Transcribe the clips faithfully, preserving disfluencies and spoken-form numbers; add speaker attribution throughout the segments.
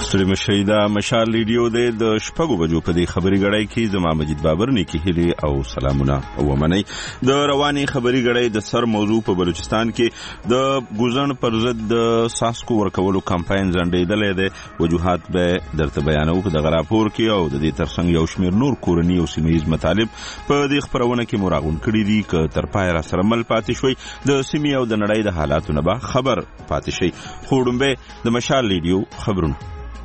Speaker 1: ستړي مشئ دا مشال ریډیو دی د شپږو بجو په دې خبري غړی کې زما مجید بابر نیکی هیلې او سلامونه ومنئ. د رواني خبري غړی د سر موضوع په بلوچستان کې د ګوزن پر ضد د ساسکو ورکولو کمپاین ځنډېدلی دی. وجوهات به درته بیانوو په دغه راپور کې او د دې ترڅنګ یو شمېر نور کورني او سیمه ییز مطالب په دې خپرونه کې مو راغونډ کړي دي. که تر پایه راسره مل پاتې شوئ د سیمې او د نړۍ د حالاتو نه به خبر پاتې شئ. خو وړومبی د مشال ریډیو خبرونه.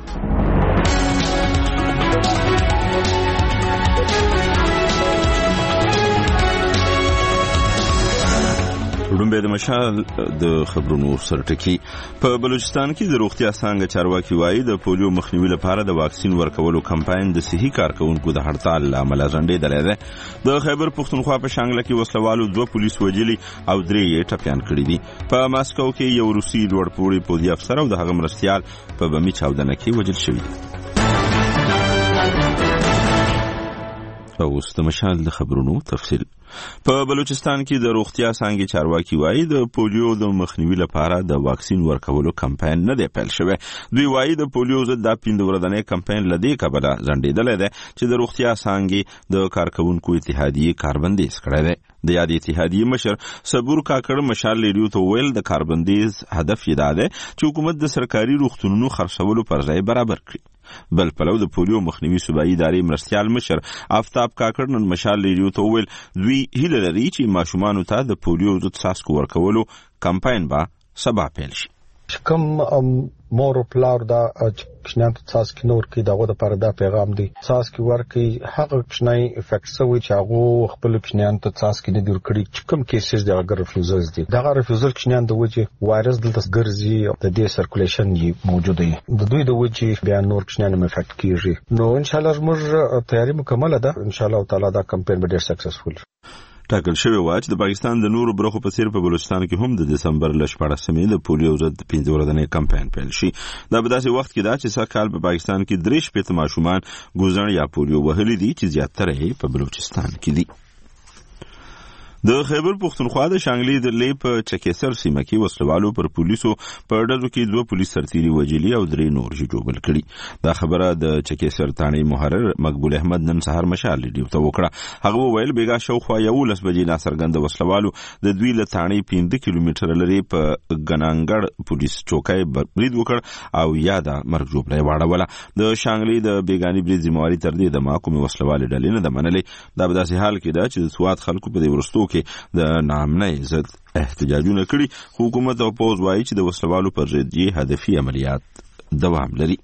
Speaker 1: وړومبی د مشال د خبرونو سرټکی. په بلوچستان کې د روغتیا څانګه چارواکي وایي د پولیو مخنیوي لپاره د واکسین ورکولو کمپاین د صحي کارکونکو د هړتال له امله ځنډېدلی دی. د خیبر پښتونخوا په شانګله کې وسلوالو دوه پولیس وژلي او درې یې ټپیان کړي دي. په ماسکو کې یو روسي لوړپوړي پوځي افسر او د هغه مرستیال په بمي چاودنه کې وژل شوي دي. اوس د مشال د خبرونو تفصیل. په بلوچستان کې د روغتیا څانګې چارواکي وایي د پولیو د مخنیوي لپاره د واکسین ورکولو کمپاین نه دی پیل شوی. دوی وایي د پولیو ضد دا پنځه ورځنی کمپاین له دې کبله ځنډېدلی دی چې د روغتیا څانګې د کارکوونکو اتحادیې کاربندیز کړی دی. د یادې اتحادیې مشر صبور کاکړ مشال ریډیو ته وویل د کاربندیز هدف یې دا دی چې حکومت د سرکاري روغتونونو خرڅولو پر ځای برابر کړي. بل پلو د پولیو مخنیوي صوبایي ادارې مرستیال مشر آفتاب کاکړ نن مشال ریډیو ته وویل دوی هیله لري چې ماشومانو ته د پولیو ضد څاڅکو ورکولو کمپاین به سبا پیل شي.
Speaker 2: کوم مور او پلار دا کښنان ته څاڅکي نه ورکوي د هغو دپاره دا پیغام دی څاڅکي ورکوي. هغه کښنی افیکټ شوي چې هغو خپلو کښنیانو ته څاڅکي نه دي ورکړي چې کوم کیسز د هغه ریفیوزلز دي. دغه ریفیوزل کښنیان د وجې وایرس دلته ګرځي او د دې سرکولیشن یې موجوده وي. د دوی د وجې بیا نور کښنیان هم افیکټ کېږي. نو انشاءالله زموږ تیاري مکمله ده. انشاءالله تعالی دا کمپین به ډېر سکسسفول
Speaker 1: ټاکل شوی و چې د پاکستان د نورو برخو په څیر په بلوچستان کې هم د دسمبر له شپاړسمې د پولیو ضد پنځه ورځنی کمپاین پیل شي. دا په داسې وخت کې ده چې سږ کال په پاکستان کې درې شپېته ماشومان ګوزن یا پولیو وهلي دي چې زیاتره یې په بلوچستان کې دي. د خیبر پښتونخوا د شانګلې درلې په چکېسر سیمه کې وسلوالو پر پولیسو په ډزو کې دوه پولیس سرتیري وژلي او درې نور یې ژوبل کړي. دا خبره د چکېسر تاڼې محرر مقبول احمد نن سهار مشال ریډیو ته وکړه. هغه وویل بیګا شاوخوا یولس بجې ناڅرګنده وسلوالو د دوی له تاڼې پنځه کیلومتره لرې په ګنانګړ پولیس چوکۍ برید وکړ او یا د مرګ ژوبله یې واړوله. د شانګلې د بیګاني برید ذمواري تر دې دمه کومې وسلوالې ډلې نه ده منلې. دا په داسې حال کې ده چې د سوات خلکو په دې وروستو د ناامنۍ ضد احتجاجونه کړي. حکومت او پوځ وایي چې د وسلوالو پر ضد یې هدفي عملیات دوام لري.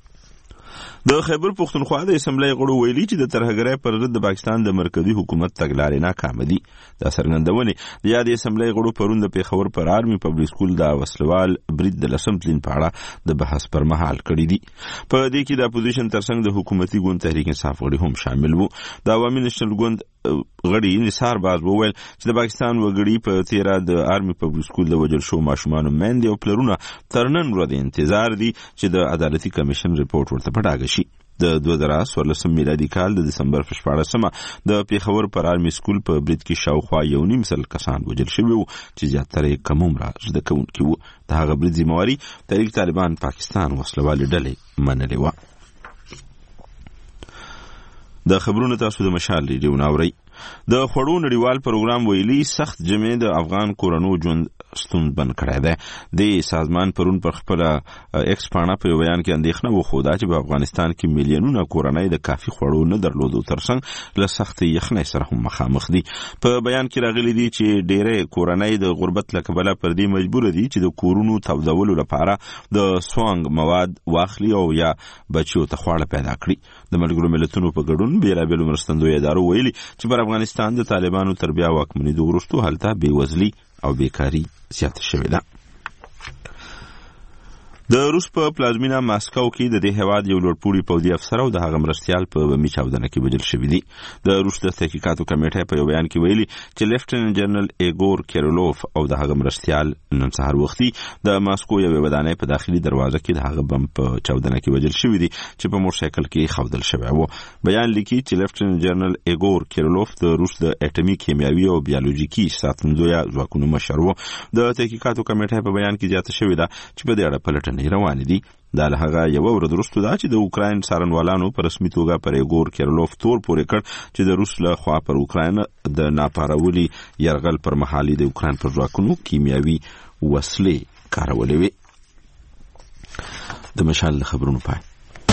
Speaker 1: د خیبر پښتونخوا د اسمبلی غړو ویلي چې د ترهګرۍ پر ضد د پاکستان د مرکزي حکومت تګلارې ناکامه دي. دا څرګندونې د یادې اسمبلی غړو پرون د پېښور پر آرمي پبلیک سکول د وسلوال برید د لسم تلین په اړه د بحث پر مهال کړي دي. په دې کې د اپوزیشن ترڅنګ د حکومتي ګوند تحریک انصاف غړي هم شامل وو. د عوامي نېشنل ګوند غړي نثار باز وویل چې د پاکستان وګړي په تیره د آرمي پبلیک سکول د وژل شوو ماشومانو میندې او پلرونه تر نن ورځې انتظار دي چې د عدالتي کمیشن رپورټ ورته په ډاګه شي. د دوه زره څوارلسم میلادي کال د دسمبر په شپاړسمه د پېښور پر آرمي سکول په برید کې شاوخوا یو نیم سل کسان وژل شوي وو چې زیاتره یې کم عمره زده کوونکي وو. د هغه برید ذمواري تحریک طالبان پاکستان وسلوالې ډلې منلې وه. د خبرونو تاسو د مشال ریډیو ناورئ. د خوړو نړیوال پروګرام ویلي سخت جمع د افغان کورنو ژوند ستونزمن کړی دی. د سازمان پرون پر خپله ایکس پاڼه په یو بیان کې اندېښنه وښوده چې په افغانستان کې میلیونونه کورنۍ د کافي خوړو نه درلودو ترڅنګ له سختې یخنۍ سره هم مخامخ دي. په بیان کې راغلي دي چې ډېری کورنۍ د غربت له کبله پر دې مجبوره دي چې د کورونو تودولو لپاره د سوانګ مواد واخلي او یا بچیو ته خواړه پیدا کړي. د ملګرو ملتونو په ګډون بېلابېلو مرستندویه ادارو ویلي چې پر افغانستان د طالبانو تر بیا واکمنېدو وروستو هلته بېوزلي او بیکاري زیاته شوې ده. د روس په پلازمینه ماسکو کې د دې هېواد یو لوړپوړي پوځي افسر او د هغه مرستیال په بمي چاودنه کې وژل شوي دي. د روس د تحقیقاتو کمیټې په یو بیان کې ویلي چې لیفټننټ جنرال ایګور کیرلوف او د هغه مرستیال نن سهار وختي د ماسکو یوې ودانۍ په داخلي دروازه کې د هغه بم په چاودنه کې وژل شوي دي چې په موټرسایکل کې ښودل شوی و. بیان لیکي چې لیفټننټ جنرال ایګور کیرلوف د روس د اټومي کیمیاوي او بیولوژیکي ساتندویه ځواکونو مشر و. د تحقیقاتو کمیټې په بیان کې زیاته شوې ده چې په دې اړه پلټنې خبرونه روان دي. دا له هغه یوه ورځ وروسته ده چې د اوکراین څارنوالانو په رسمي توګه پر ایګور کیرلوف تور پورې کړ چې د روس له خوا پر اوکراین د ناپارولي یرغل پر مهال د اوکراین پر ځواکونو کیمیاوي وسلې کارولې وې. د مشال د خبرونو پای.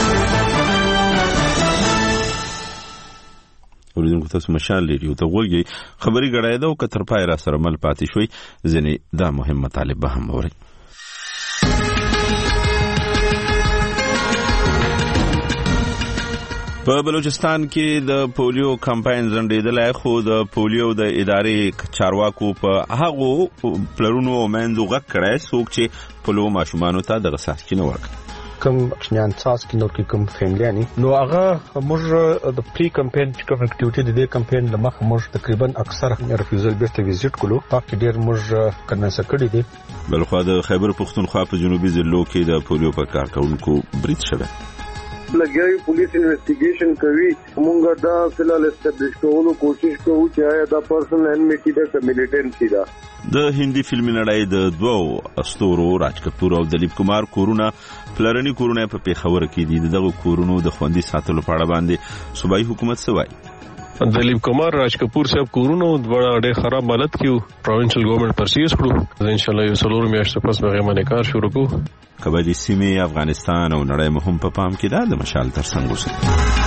Speaker 1: اوریدونکو تاسو مشال ریډیو ته وګورئ. خبري غړای دا او کتر پای را سره مل پاتې شوي ځنې دا مهم مطالب به هم اورئ. په بلوچستان کې د پولیو کمپاین ځنډېدلی خو د پولیو د ادارې چارواکو په هغو پلرونو او میندو غږ کړی څوک چې پولیو ماشومانو ته دغه څاڅکي نه ورکړي.
Speaker 2: کوم ماشومان څاڅکي نور کې کوم فیملیانی نو هغه موږ د پری کمپاین چې کوم اکټیویټي د دې کمپاین لمخه موږ تقریبا اکثر ریفیوزل بیرته ویزیټ کولو پاک ډیر موږ کننس کړی دي.
Speaker 1: بلخوا د خیبر پختونخوا په جنوبي ضلعو کې د پولیو په کارکونکو برید شوی.
Speaker 3: لګیاوی پولیس انویسټیګیشن کوي. موږ دا فلال استابلیش کولو کوشش کوو چې آیا دا پرسن انمیټی دا کمیلیټنسی دا.
Speaker 1: د هندي فلمي نړۍ د دوو استورو راج کپور او دلیپ کمار کورونه پلرني کورونه په پیښور کې دي. دغه کورونو د خوندي ساتلو په اړه باندې صوبایي حکومت څه وایي؟
Speaker 4: دلیپ کمار راج کپور صاحب کورونو دواړه ډېر خراب حالت کې پروینشل ګورنمنت پرسیز کړو. ان شاء الله یو څلور میاشتې پس به باندې کار شروع کوو.
Speaker 1: کبدي سیمې افغانستان او نړۍ مهم په پام کې ده. د مشال ترڅنګ اوسئ.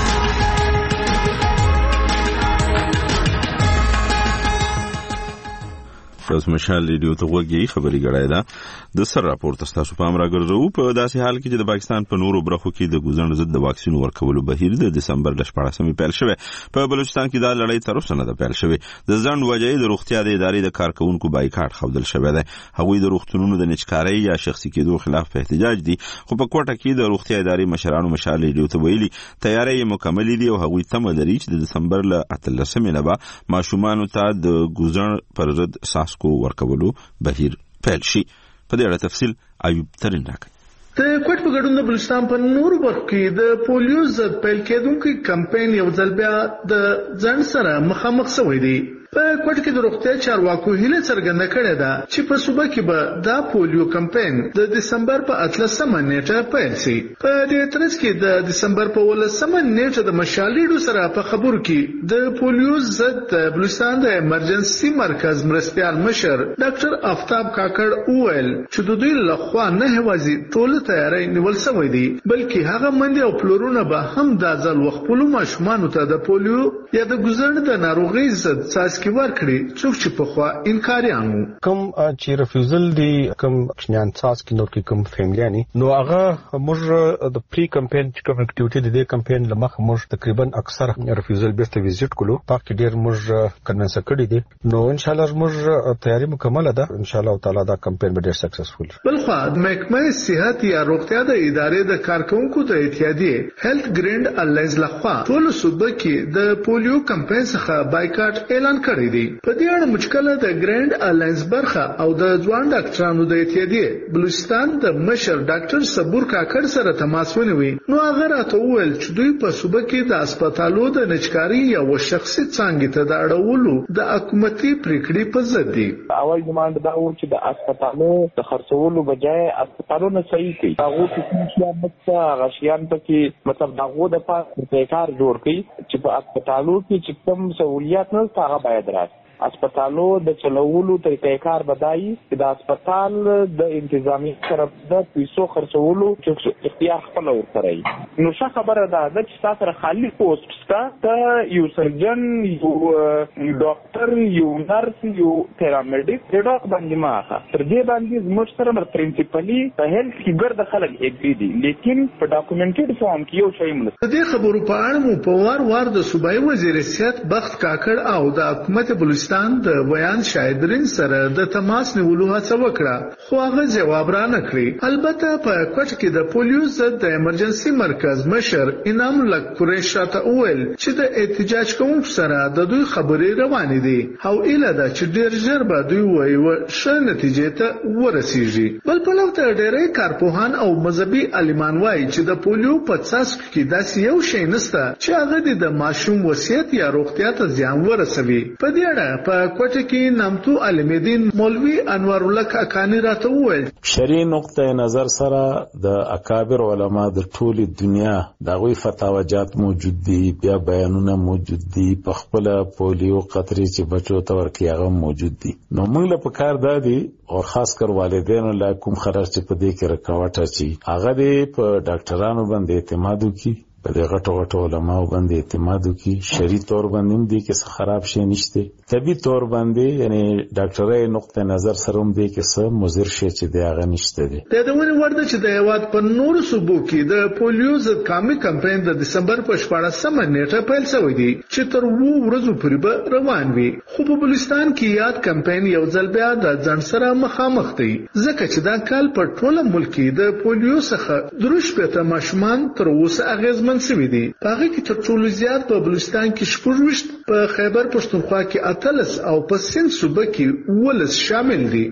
Speaker 1: تاسو مشال ریډیو ته وګورئ. خبري غړای ده د سر راپورټ تاسو پام راګرځو په داسې حال کې چې د پاکستان په نورو برخو کې د ګوزن ضد د واکسین ورکولو بهیر د دسمبر د شپاړسمې پیل شوی. په بلوچستان کې دا لړۍ تر اوسه نه ده پیل شوی. د ځنډ وجې د روغتیا د ادارې د کارکونکو بایکاټ ښودل شوی دی. هغوی د روغتونونو د نچکارۍ یا شخصي کېدو خلاف په احتجاج دي. خو په کوټه کې د روغتیا ادارې مشرانو مشال ریډیو ته ویلي تیاری یې مکمل دي او هغوی تمه لري چې د دسمبر له اتلسمې نه به ماشومانو ته د ګوزن پر ضد ساسکو ورکولو بهیر پیل شي. په دې اړه تفصیل ایوب ترین راکړي.
Speaker 5: د کوټ په ګډون د بلوچستان په نورو برخو کې د پولیو ضد پیل کېدونکي کمپاین یو ځل بیا د ځنډ سره مخامخ شوی دی. په کوټ کې د روغتیا چارواکو هیله څرګنده کړې ده چې په صوبه کې به دا پولیو کمپاین د دسمبر په اتلسمه نیټه پیل شي. په دې ترڅ کې د دسمبر په ولسمه نیټه د مشالېډو سره په خبرو کې د پولیو ضد د بلوچستان د ایمرجنسي مرکز مرستيال مشر ډاکټر آفتاب کاکړ وویل چې د دوی لخوا نه هوازي ټول تیاری نیول شوی دی بلکې هغه منډي او پلورونه به هم د ځل وخت ماشومانو ته د پولیو یا د ګوزن د ناروغي ضد ساس کې ورکړي څوک چې په خوا انکاریانو
Speaker 2: کوم چې ریفیوزل دی کوم کشنیان تاسو کې نور کې کوم فیملیانی نو هغه موږ د پری کمپاین چې کوم اکټیویټي د دې کمپاین لمخه موږ تقریبا اکثر ریفیوزل بیرته ویزیټ کولو پاک ډیر موږ کننس کړی دي. نو ان شاء الله موږ تیاری مکمل ده. ان شاء الله تعالی دا کمپاین به ډیر سکسسفل.
Speaker 5: بلخو د محکمه صحت یا روغتیا د ادارې د کارکونکو د اتحادیې هیلث ګرینډ الایز لخوا ټول صوبه کې د پولیو کمپاین څخه بایکاټ اعلان کړی دی. په دې اړه مشکله د ګرینډ الایز برخه او د ځوان ډاکټرانو د اتحادیې بلوچستان د مشر ډاکټر صبور کاکړ سره تماس ونیوي. نو هغه راته وویل چې دوی په صوبه کې د هسپتالو د نچکاري یا شخصي څانګې ته د اړولو د حکومتي پریکړې په ضد دي.
Speaker 6: اول ډیماند دا و چې د هسپتالو د خرڅولو بجای هسپتالونه صحیح کړي. هغه چې چې مڅ غشيان پکې مطلب دغه د پاره کار جوړ کړي چې په هسپتالو کې چې کوم سہولیات نه هغه باید راځي. هسپتالو د چلولو طریقې کار بدایي چې د هسپتال د انتظامی طرف د پیسو خرڅولو چې اختیار خپل ورکړي. نو څه خبره ده چې تاسو سره خالی پوسټ شته ته یو سرجن یو ډاکټر یو نرس یو پیرامیډیک د ډاک باندې ماخه تر دې باندې زموږ سره پرنسپلی په هیلث کې ګرد خلک اګری دي لیکن په ډاکومنټډ فارم کې یو شی مونږ
Speaker 5: د دې خبرو په اړه مو په وار وار د صوبایي وزیر صحت بخت کاکړ او د حکومت بلوچستان د بیان شاهدرین سره د تماس نیولو هڅه وکړه خو هغه جواب را نه کړی. البته په کوټ کې د پولیو ضد د ایمرجنسي مرکز مشر انعام لک قریش راته وویل چې د احتجاج کوونکو سره د دوی خبرې روانې دي او اله ده چې ډیر ژر به دوی وایي ښه نتیجې ته ورسیږي. بل په لور ته ډېری کارپوهان او مذهبي عالمان وایي چې د پولیو په څاڅکو کې داسې یو شی نشته چې هغه د ماشوم وصیت یا روغتیا ته زیان ورسوي. په دې اړه په کوټه کې نامتو عالم دین مولوي انور الله کاکانی راته وویل
Speaker 7: شرعي نقطه نظر سره د اکابر علما د ټولي دنیا دغه فتاواجات موجود دي، بیا بیانونه موجود دي، په خپل پولیو قطرې چې بچو ته ورکي هغه موجود دي. نو موږ له پکار دادي او خاص کر والدینو لا کوم خرج چې په دې کې رکاوټ اچي هغه دې په ډاکټرانو باندې اعتماد وکړي، په دې غټو غټو علماو باندې اعتماد وکړي. شرعي تور باندې هم دې کې څه خراب شي نشته، طبي تور باندې یعنی ډاکټرای نقطه نظر سره هم دې کې څه مضر شي چې دې هغه نشته دي.
Speaker 5: د دونه ورده چې د هیواد په نورو صوبو کې د پولیو ضد قامي کمپاین د دسمبر په شپاړسمه نیټه پیل شوی دی چې تر وو ورځو پورې به روان وي. خو په بلوچستان کې یاد کمپاین یو ځل بیا د ځان سره مخامخ دی، ځکه چې دا کال په ټوله ملک کې د پولیو څخه دروش پته ماشومان تر اوسه اغیزمن منسوي دي. هغه کې تر ټولو زیات په بلوچستان کې شپږ په خیبر پښتونخوا کې اتلس او په سند صوبه کې ولس شامل دي.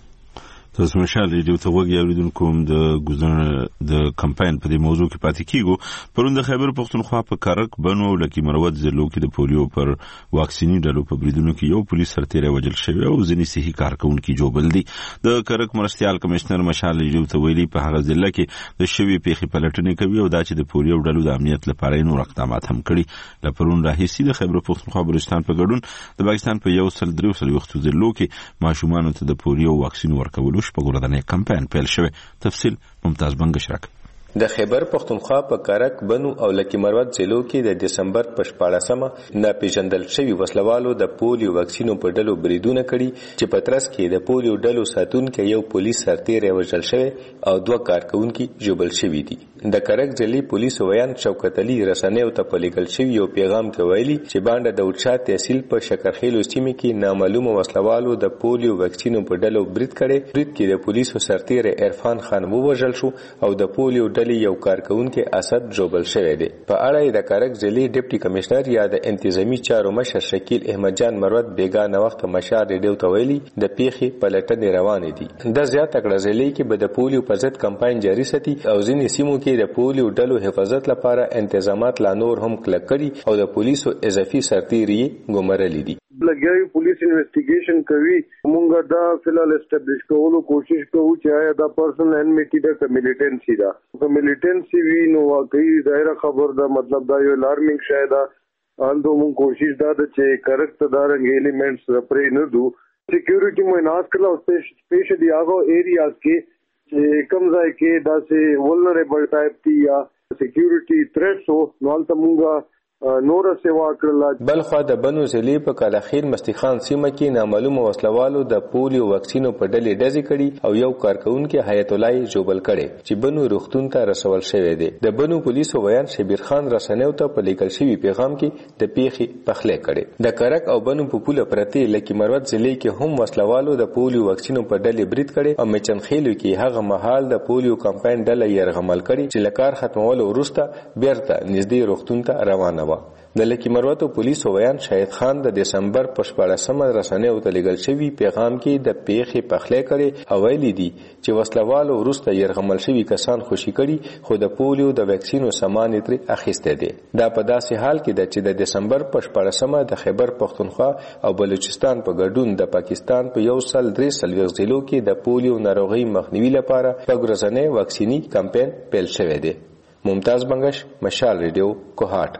Speaker 1: تاسو مشال ریډیو ته وګورئ اوریدونکو د ګزن د کمپاین په دې موضوع کې پاتې کیږو. پرون د خیبر پښتونخوا په کارک بنو لکه مروت ضلعو کې د پولیو پر واکسینی ډلو په بریدونو کې یو پولیس سرتیری وژل شوی او ځینې صحي کارکونکي جوړبل دي. د کارک مرستيال کمشنر مشال ریډیو ته ویلي په هغه ضلع کې د شوی پیښې پلټنې کوي او دا چې د پولیو ډلو د امنیت لپاره نور اقدامات هم کړي. لپرون راهیسي د خیبر پښتونخوا بلوچستان په ګډون د پاکستان په یو سل درې سل وختو ضلعو کې ماشومان ته د پولیو واکسین ورکول شپږ کمپاین پیل شوی. تفصیل ممتاز بنگش راک.
Speaker 8: د خیبر پښتونخوا په کارک بنو او لکی مروت ضلعو کې د دسمبر په شپاړسمه ناپېژندل شوي وسلوالو د پولیو واکسینو په ډلو بریدونه کړي چې په ترڅ کې د پولیو ډلو ساتونکي یو پولیس سرتیری وژل شوی او دوه کارکونکي ژوبل شوي دي. د کارک ضلعي پولیسو ویان شوکت علي رسنیو ته په لیکل شوي یو پیغام کې ویلي چې باندې د اوچا تحصیل په شکرخیلو سیمه کې نامعلومه وسلوالو د پولیو واکسینو په ډلو برید کړي. برید کې د پولیسو سرتیری عرفان خان ووژل شو او د پولیو یو کارکونکي اسد جوبل شوی دی. په اړه د کارک ضلعي ډیپټي کمشنر یا د انتظامی چارو مشر شکیل احمد جان مروت بیگانه وخت مشار ریډیو ته ویلي د پیښې پلټنې روانې دي. د زیات کړه ضلعي کې به د پولیو په ضد کمپاین جاري ساتي او ځینې سیمو کې د پولیو ډلو حفاظت لپاره تنظیمات لا نور هم کلک کړي او د پولیسو اضافي سرتیري ګمارلي دي.
Speaker 3: لګیاوی پولیس انویسټیګیشن کوي. مونږ دا فلال اسټابلیش کولو کوشش کوو چې آیا دا پرسن ان میټی دا ملیټنسی دا په ملیټنسی وی نو واقعي ظاهر خبر دا مطلب دا یو الارمینګ شاید اندو مونږ کوشش دا چې کریکټ دارنګ ایلیمنټس پرې نه دو. سکیورټي مو ناس کړو سپیشلی هغه ایریاز کې چې کوم ځای کې دا سه ولنریبل ټایپ دی یا سکیورټي تھریټس هو نو البته مونږ نور سیوا کړل.
Speaker 8: بلخوا د بنو ضلعي په کالاخیل مستخان سیمه کې نامعلومه وسلوالو د پولیو واکسینو په ډلې ډزې کړي او یو کارکونکي حیات الله جوبل کړي چې بنو روغتون ته رسول شوی دی. د بنو پولیسو ویان شبیر خان رسنیو ته په لیکل شوی پیغام کې د پیښې پخلې کړي. د کرک او بنو په پوله پرتی لکی مروت ضلعي کې هم وسلوالو د پولیو واکسینو په ډلې برید کړي او مچنخیلو کې هغه مهال د پولیو کمپاین ډله يرغمل کړي چې لکار ختمولو وروسته بیرته نږدې روغتون ته روانه و. د لکی مروت پولیسو ویان شاهد خان د دسمبر په شپاړسمه رسنیو ته لیکل شوی پیغام کې د پیښې پخلې کړي او ویلي دي چې وسلوالو وروسته يرغمل شوي کسان خوشي کړي خو د پولیو د ویکسینو سامان ترې اخیسته دي. دا په داسې حال کې ده چې د دسمبر په شپاړسمه د خیبر پښتونخوا او بلوچستان په ګډون د پاکستان په یو سل درې څلوېښت ضلعو کې د پولیو ناروغي مخنیوي لپاره ورځنی واکسینی کمپاین پیل شوی دی. ممتاز بنگش، مشال ریډیو، کوهاټ.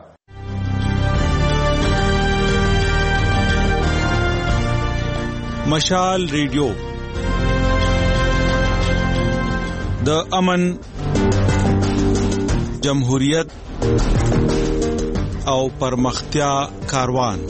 Speaker 9: مشال ریډیو د امن، جمهوریت او پرمختیا کاروان.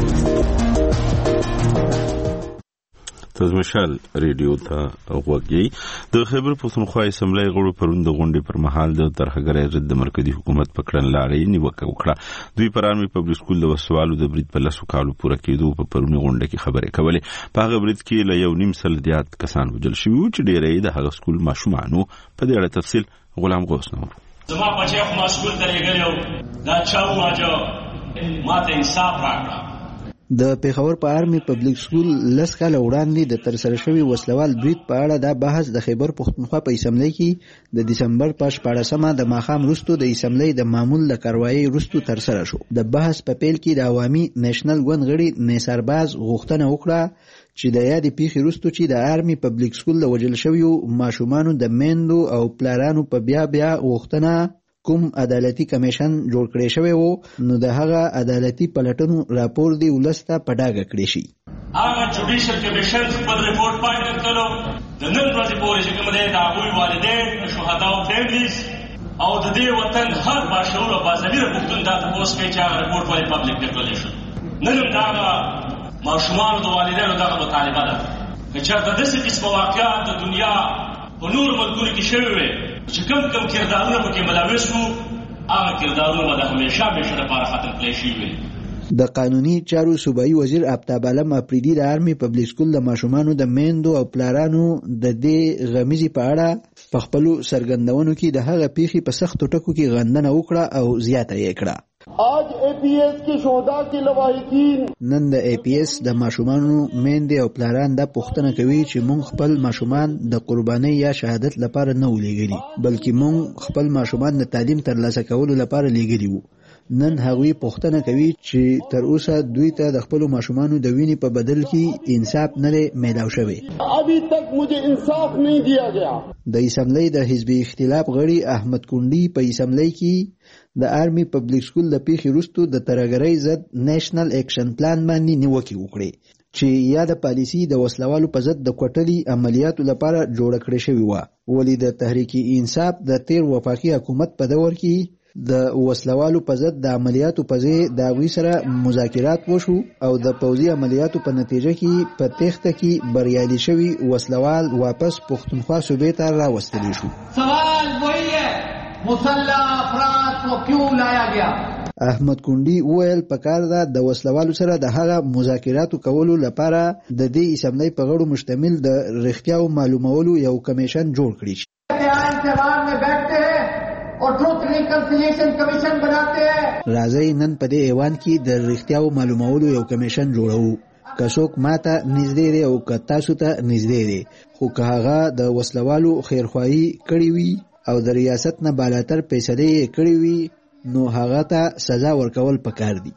Speaker 1: تاسو مشال ریډیو ته وګورئ. د خیبر پښتونخوا اسمبلی غړو پرون د غونډې پر مهال د ترهګرۍ ضد د مرکزی حکومت په کړنلارې نیوکه وکړه. دوی پر آرمي پبلک سکول د وسوالو د برید په لاسو کالو پوره کېدو په پرونی غونډه کې خبرې کولې. په هغه برید کې له یو نیم سل زیات کسان وژل شوي وو چې ډېری د هغه سکول ماشومانو. په دې اړه تفصیل غلام غوث نور.
Speaker 10: زما بچی خو ما سکول ته لېږلی و، دا چا وواژه، ما ته انصاف راکړه. د پیښور په آرمي پبلک سکول لس کاله وړاندې د ترسره شوي وسلوال برید په اړه دا بحث د خیبر پښتونخوا په اسمبلی کې د دسمبر په شپاړسمه د ماښام وروسته د اسمبلی د معمول له کاروایۍ وروسته ترسره شو. د بحث په پیل کې د عوامي نیشنل ګوند غړي نیسارباز غوښتنه وکړه چې د یادې پیښې وروسته چې د آرمي پبلک سکول د وژل شویو ماشومانو د میندو او پلارانو په بیا بیا غوښتنه کوم عدالتي کمیشن جوړ کړی شوی وو نو د هغه عدالتي پلټنو راپور دی ولس ته په ډاګه کړی شي.
Speaker 11: هغه جوډیشل کمیشن خپل ریپورت پای ته کړو د نن ورځې پورې چې کوم دی د هغوی والدین شهداو فیملیز او د دې وطن هر باشعور او باضمیر پښتون دا تپوس کوي چې هغه ریپورټ ولې پبلک نه کړلی شو. نن هم د هغه ماشومانو د والدینو دغه مطالبه ده که چېرته داسې قسمه واقعات د دنیا په نورو ملکونو کې شوي وي چې کم کم کردارونه پکې ملوث وو هغه کردارونه به د همیشه همیشه لپاره ختم کړی شوي وي.
Speaker 10: د قانوني چارو صوبایي وزیر آفتاب عالم اپریدي د آرمي پبلک سکول د ماشومانو د میندو او پلارانو د دې غمیزې په اړه په خپلو څرګندونو کې د هغه پیښې په سختو ټکو کې غندنه وکړه او زیاته یې کړه.
Speaker 12: آج اے پی ایس کے شہداء کے لواحقین
Speaker 10: نن د اے پی ایس د ماشومانو میندې او پلاران دا پوښتنه کوي چې مونږ خپل ماشومان د قربانۍ یا شهادت لپاره نه ولېږلي بلکې مونږ خپل ماشومان د تعلیم ترلاسه کولو لپاره لېږلي وو. نن هغوی پوښتنه کوي چې تر اوسه دوی ته د خپلو ماشومانو د وینې په بدل کې انصاف نه دی میلاو شوی.
Speaker 12: ابھی تک مجھے انصاف نہیں دیا گیا.
Speaker 10: د اسمبلی د حزبي اختلاف غړي احمد کونډي په اسمبلی کې د آرمي پبلک سکول د پیښې وروسته د ترهګرۍ ضد نیشنل اکشن پلان باندې نیوکې وکړې چې یا د پالیسي د وسلوالو په ضد د کوټلي عملیاتو لپاره جوړه کړې شوې وه. ولې د تحریک انصاف د تیر وفاقي حکومت په دور کې د وسلوالو په ضد د عملیاتو په ځای د هغوی سره مذاکرات وشو او د پوځي عملیاتو په نتیجه کې په تېښته کې بریالي شوي وسلوال واپس پښتونخوا صوبې ته راوستلی شو.
Speaker 13: سوال وہی ہے مسلح افراد کو کیوں لایا گیا؟
Speaker 10: احمد کونډي وویل پکار ده د وسلوالو سره د هغه مذاکراتو کولو لپاره د دې اسمبلی په غړو مشتمل د رښتیاو معلومولو یو کمیشن جوړ کړي شي. راځئ نن په دې ایوان کې د رښتیاو معلومولو یو کمیشن جوړو که څوک ماته نږدې دی او که تاسو ته نږدې دی خو که هغه د وسلوالو خیرخواهي کړې وي او د ریاست نه بالاتر فیصلې یې کړې وي نو هغه ته سزا ورکول پکار دي.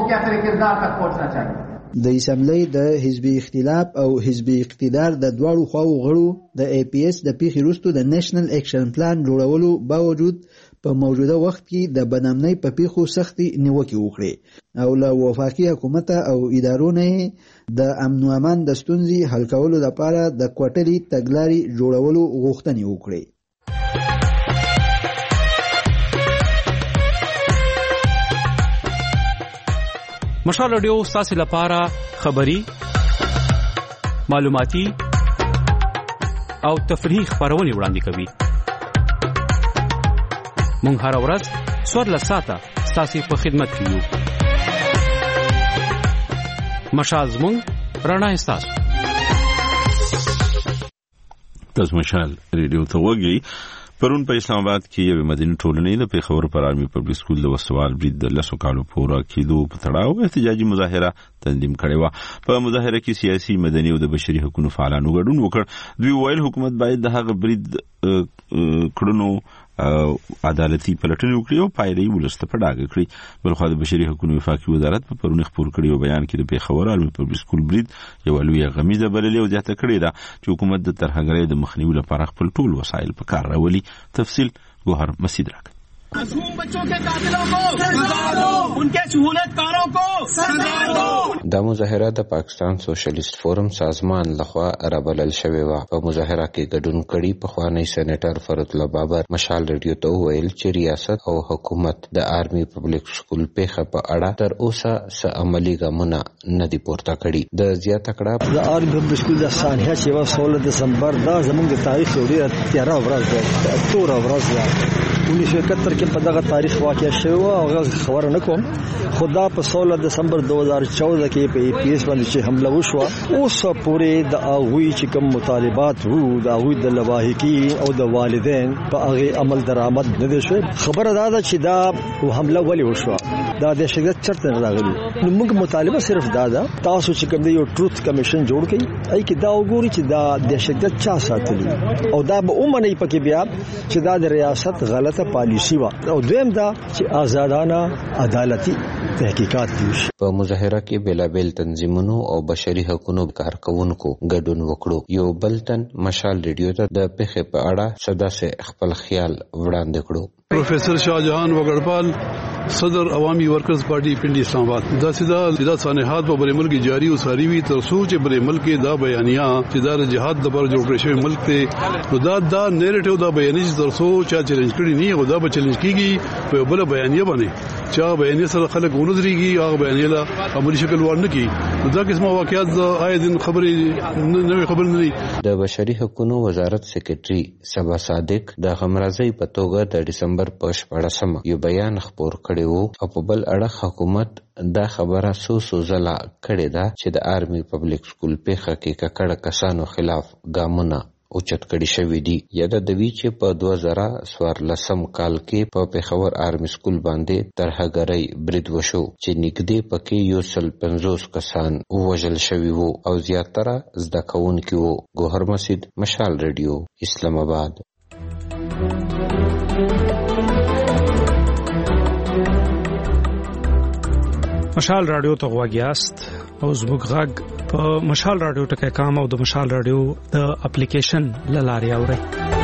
Speaker 10: د اسمبلی د حزبي اختلاف او حزبي اقتدار د دواړو خواو غړو د ای پی ایس د پیښې وروسته د نیشنل اکشن پلان جوړولو باوجود په موجوده وخت کې د بدنامنۍ په پیښو سختې نیوکې وکړې او له وفاقي حکومت او ادارو نه د امن و امان د ستونزې حل کولو لپاره د کوټلي تګلارې جوړولو غوښتنې وکړې.
Speaker 14: مشال رادیو ستاسو لپاره خبری معلوماتي او تفریحي خبرونه وړاندې کوي. مونږ هر ورځ څوارلس ساعته ستاسو په خدمت کې یو. مشال زموږ رڼا ستاسو.
Speaker 1: تاسو مشال ریډیو ته وګورئ. پرون په اسلام آباد کې یو مدني ټولنې د پیښور پر آرمي پبلک سکول د وسوال برید د لسو کالو پورا کېدو په تړاو احتجاجي مظاهره تنظیم کړې وه. په مظاهره کې سیاسي مدني او د بشري حقوقو فعالانو ګډون وکړ. دوی ویل حکومت باید د هغه برید کړنو عدالتي پلټنې وکړي او پایلې ولس ته په ډاګه کړي. بلخوا د بشري حقوقو وفاقي وزارت په پرون خپور کړي او بیان کې د پیښور آرمي پبلک سکول برید یو لویه غمیزه بللې او زیاته کړې ده چې حکومت د ترهګرۍ د مخنیوي لپاره خپل ټول وسایل په کار راولي. تفصیل گوهر مسید راکړه.
Speaker 13: معصوم بچوں کے قاتلوں کو سزا دو، ان کے شہولتکاروں کو سزا دو.
Speaker 15: دا مظاهره د پاکستان سوشلیست فورم سازمان لخوا رابلل شوې وه. په مظاهره کې ګډون کړي پخوانی سېنیټر فرد الله بابر مشال ریډیو ته وویل چې ریاست او حکومت د آرمي پبلک سکول پیښه په اړه تر اوسه څه عملي ګامونه نه دي پورته کړي. د زیاته کړه
Speaker 16: د آرمي پبلک سکول د سانحه چې یوه سوله دسمبر دا زموږ د تاریخ یو ډېره تیاره ورځ ده، توره ورځ ده. उन्नीस सौ इकहत्तर کې په دغه تاریخ واقع شوی او هغه خبر نه کوم خدا په सोलह دسمبر दो हज़ार चौदह کې په ای پی ایس باندې چې حمله وشو اوس پورې د هغوی چې کوم مطالبات وو د هغوی د لواحقین او د والدین په هغه عمل درآمد نه دي شوی. خبره دا ده چې دا حمله ولې وشو دا د شګت چرته نه راغلی. نو موږ مطالبه صرف دا ده تاسو چې کوم یو ټروث کمیشن جوړ کړئ ای کې دا وګوري چې دا د شګت چا ساتلی او دا به اومنه پکې بیا چې دا د ریاست غلطه پالیسی و او دویم دا چې آزادانه عدالتي تحقیقات دي.
Speaker 15: په مظاهره کې بېلابېل تنظیمونو او بشري حقوقو کارکونکو ګډون وکړو. یو بلتن مشال ریډیو ته د پیښې په اړه صدا سے خپل خیال وړاندې کړو.
Speaker 17: प्रोफेसर शाहजहां वगड़पाल सदर अवामी वर्कर्स पार्टी पिंडी इस्लामाबाद दा सिदा सिदा सानेहात व बरे मुल्क जारी उसारी हुई तरसूच बरे मुल्क के दा बयानिया सिदार जिहाद दबर जो प्रेशर मुल्क थे दा दा नैरेटिव दा बयानी तरसो चा चैलेंज करी नहीं खुदा ब चैलेंज कीगी पे बला बयानिया बने चा बयानिया सर खलक उनदरीगी आ बयानिया अमली शक्ल वार न की दा किस्म वाकयात आए दिन खबर नवी खबर नहीं.
Speaker 15: د بشري حقوقو وزارت سیکریټري سبا صادق د غمرازي په توګه د ډسمبر په شپږم یو بیان خبر کړی وو او په بل اړه حکومت دا خبره سو سو زلا کړی دا چې د آرمي پبلک سکول په حقیقت کړه کسانو خلاف ګامونه اوچت کړي شوې دي. یا د دوی چې په دوه زره څوارلسم کال کې په پیښور آرمي سکول باندې ترهګرۍ برید وشو چې نږدې پکې یو سل پنځوس کسان وژل شوي وو او زیاتره زده کوونکي وو. ګوهر مسجد مشال ریډیو اسلام آباد.
Speaker 18: مشال رادیو ته غواګیاست او زموږ غږ په مشال رادیو ټکي کام او د مشال رادیو د اپلیکیشن لاري اوري.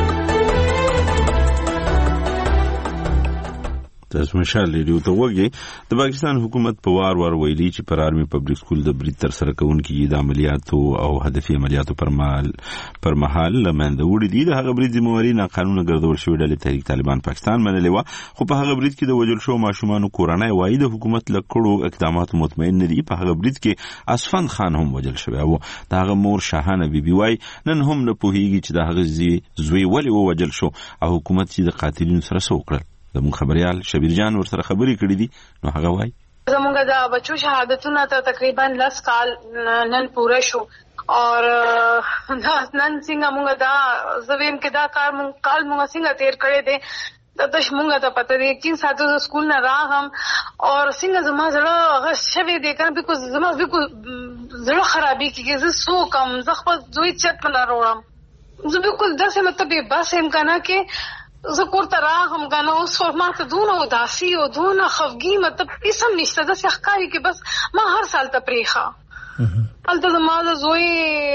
Speaker 1: تاسو مشال ریډیو ته وګورئ. د پاکستان حکومت په وار وار ویلي چې پر آرمي پبلک سکول د برید تر سره کوونکي د عملیاتو او هدفي عملیاتو پر مهال پر مهال لمنده وړي دي. د هغه برید ذمہواری ناقانونه ګرځول شوې ډلې تحریک طالبان پاکستان منلې و خو په هغه برید کې د وژل شو ماشومان کورنۍ وايي د حکومت لکړو اقدامات مطمئن نه دي. په هغه برید کې اسفند خان هم وژل شوی او د هغه مور شاهانه بیبي وايي نن هم نه پوهیږي چې د هغه زوی ولې وژل شو او حکومت چې د قاتلینو سره څه وکړل. زموږ خبريال شبیر جان ورسره خبرې کړې دي نو هغه وايي
Speaker 19: زموږ د بچو شهادتونه ته تقریبا لس کال نن پوره شو اور نن څنګه موږ دا زویم کې دا کار مونږ کال موږ څنګه تیر کړی دی د دش موږ ته پته دی چې ساتو سکول نه راغم اور څنګه زما زړه هغه شوی دی کنه بیکو زما بیکو زړه خرابې کیږي زه سو کم زه خپل دوی چت نه راوړم زه بیکو داسې مطلب بس هم کنه کې زه کوړه راغم کنه اوس ما ته دونه وداسي او دونه خفګي مطلب هیڅ نشته د ښکاری کې بس ما هر سال ته پریخه الته زما د زوی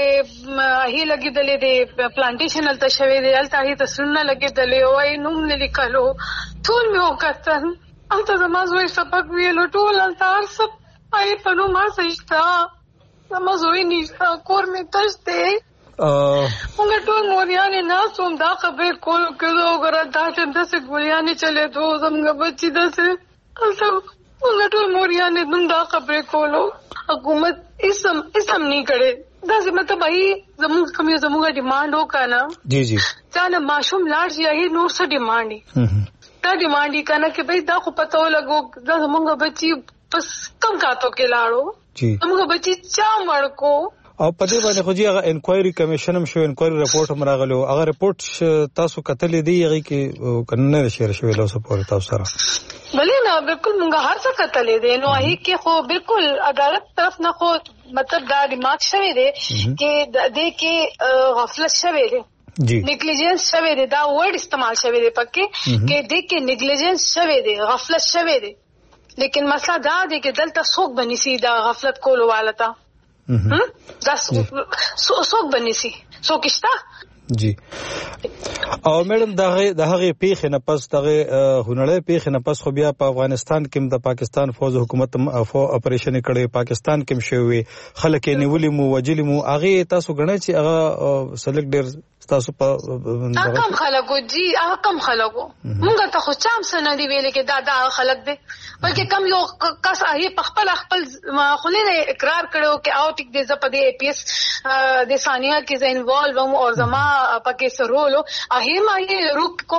Speaker 19: هي لګیدلې دی پلانټیشن الته شوی دی الته هي تسونه لګیدلې او یې نوم لیکلو ټول مې وکړل الته زما زوی سبق ویلو ټول الته هر څه آی په نو ما سجدا زما زوی نشته کور مې تش دی موږ ټول موريانې ناسوم دا خبر کول کړو غره دا چې داسې ګولیانې چلے دو زموږ بچی داسې الته موږ ټول موريانې نن دا خبر کولو حکومت اسم اسم نہیں کړي دا چې مطلب ای زموږ کوم زموږ ډیماند وکانا جی جی ځان ماشوم لاړ شي هي نور څه ډیماند دا ډیماند کنه چې بھئی دا خو پته ولګو دا زموږ بچي پس کم کاتو کې لاړو جی زموږ بچي چا مړ کو
Speaker 18: او په دې باندې خو جی هغه انکوایري کمیشن هم شو انکوایري رپورټ هم راغلو هغه رپورټ تاسو کتلې دی هغه کې کنه شیر شوی له سپورټ تاسو سره
Speaker 19: بلې نه بالکل موږ هر څه کتلې دي نو هي کې خو بالکل عدالت طرف نه خو مطلب دا ریمارک شوی دی چې د دې کې غفلت شوی دی جی نیگلیجنس شوی دی دا ورډ استعمال شوی دی پکې کې دې کې نیگلیجنس شوی دی غفلت شوی دی لیکن مسله دا دی چې دلته څوک بنسي دا غفلت کولو والتا هم دا څوک بنسي څوک شته
Speaker 18: جی او میډم دغه دغه پیښه نه پس دغه هنړې پیښه نه پس خو بیا په افغانستان کې د پاکستان فوج حکومت افو اپریشن کړي پاکستان کې شوی خلک نیولې مو وجلې مو هغه تاسو غنئ چې هغه سلیکټ ډیر تاسو په
Speaker 19: کم خلکو جی هغه کم خلکو موږ ته خو چام سن دی ویل کې دا دا خلک دي بلکې کم یو کس هغه په خپل خپل خلینه اقرار کړو کې او ټیک دې زپ دې ای پی ایس د ثانیه کې ز انوالو او زما پکې سرولو هغه ما یې روک کو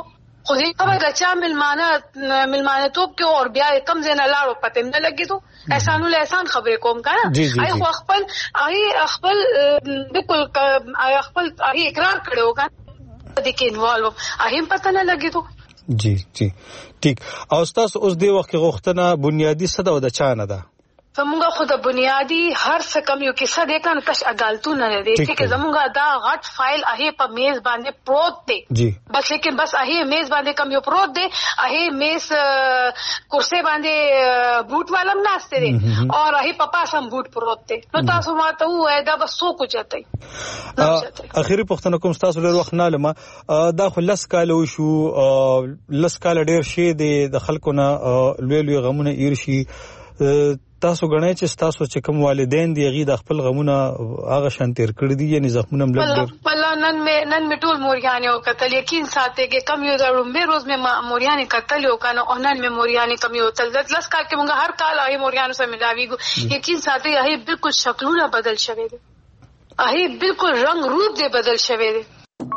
Speaker 19: خو دې خبره د چا ملمانه ملمانتوب کې اور بیا کم ځای نه لاړو پته نه لګي ته احسان ول احسان خبرې کوم کنه آی خو خپل آی خپل بالکل آی خپل آی اقرار کړو کنه دې کې انوالو آی پته نه لګي ته
Speaker 18: جی جی ٹھیک او تاسو اوس دی وخت غوښتنه بنیادی صدا و د چا نه ده
Speaker 19: زمونږ خو د بنیادی هر څه کم یو کیسه دی کنه کش عدالتونه نه دي چې زمونږ دا غټ فایل هغه په میز باندې پروت دی
Speaker 18: جی
Speaker 19: بس لیکن بس هغه میز باندې کم یو پروت دی هغه میز کرسي باندې بوت والم ناشته دي او هغه په پاس هم بوت پروت دی نو تاسو ماته وای دا بس سو کو چتای
Speaker 18: اخیری پښتنه کوم تاسو له وخت نه لمه دا خلص کال شو لس کال ډیر شي د خلکو نه لوی لوی غمونه ایرشي تاسو غنئ چې تاسو چې کوم والدین دی غي د خپل غمونه هغه شان تیر کړی دي یعنی زخمونه ملګر
Speaker 19: والله نن مې نن مې ټول موریانه او قتل یقین ساتي کې کم یو درو مې روز مې موریانه قتل او کنه او نن مې موریانه کم یو تل لس کال کې موږ هر کال هغه موریانه سره ملاویږو یقین ساتي هغه بالکل شکلونه بدل شوی دي هغه بالکل رنگ روپ دې بدل شوی دي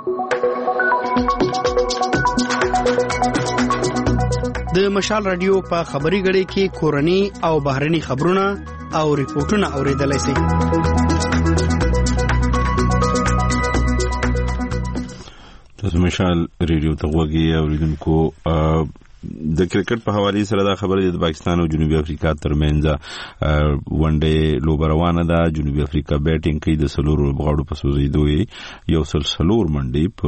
Speaker 20: د مشال رادیو په خبري غړي کې کورني او بهرني خبرونه او ریپورتونه اوریدلای شئ.
Speaker 1: تاسو مشال رادیو ته وګورئ اوریدونکو د کرکټ په حواله سره دا خبره د پاکستان او جنوبي افریقا ترمنځ ون ډے لوبه روانه ده. جنوبي افریقا بیټینګ کوي د سلور بغاړو په سوزیدو یو سل سلور منډي په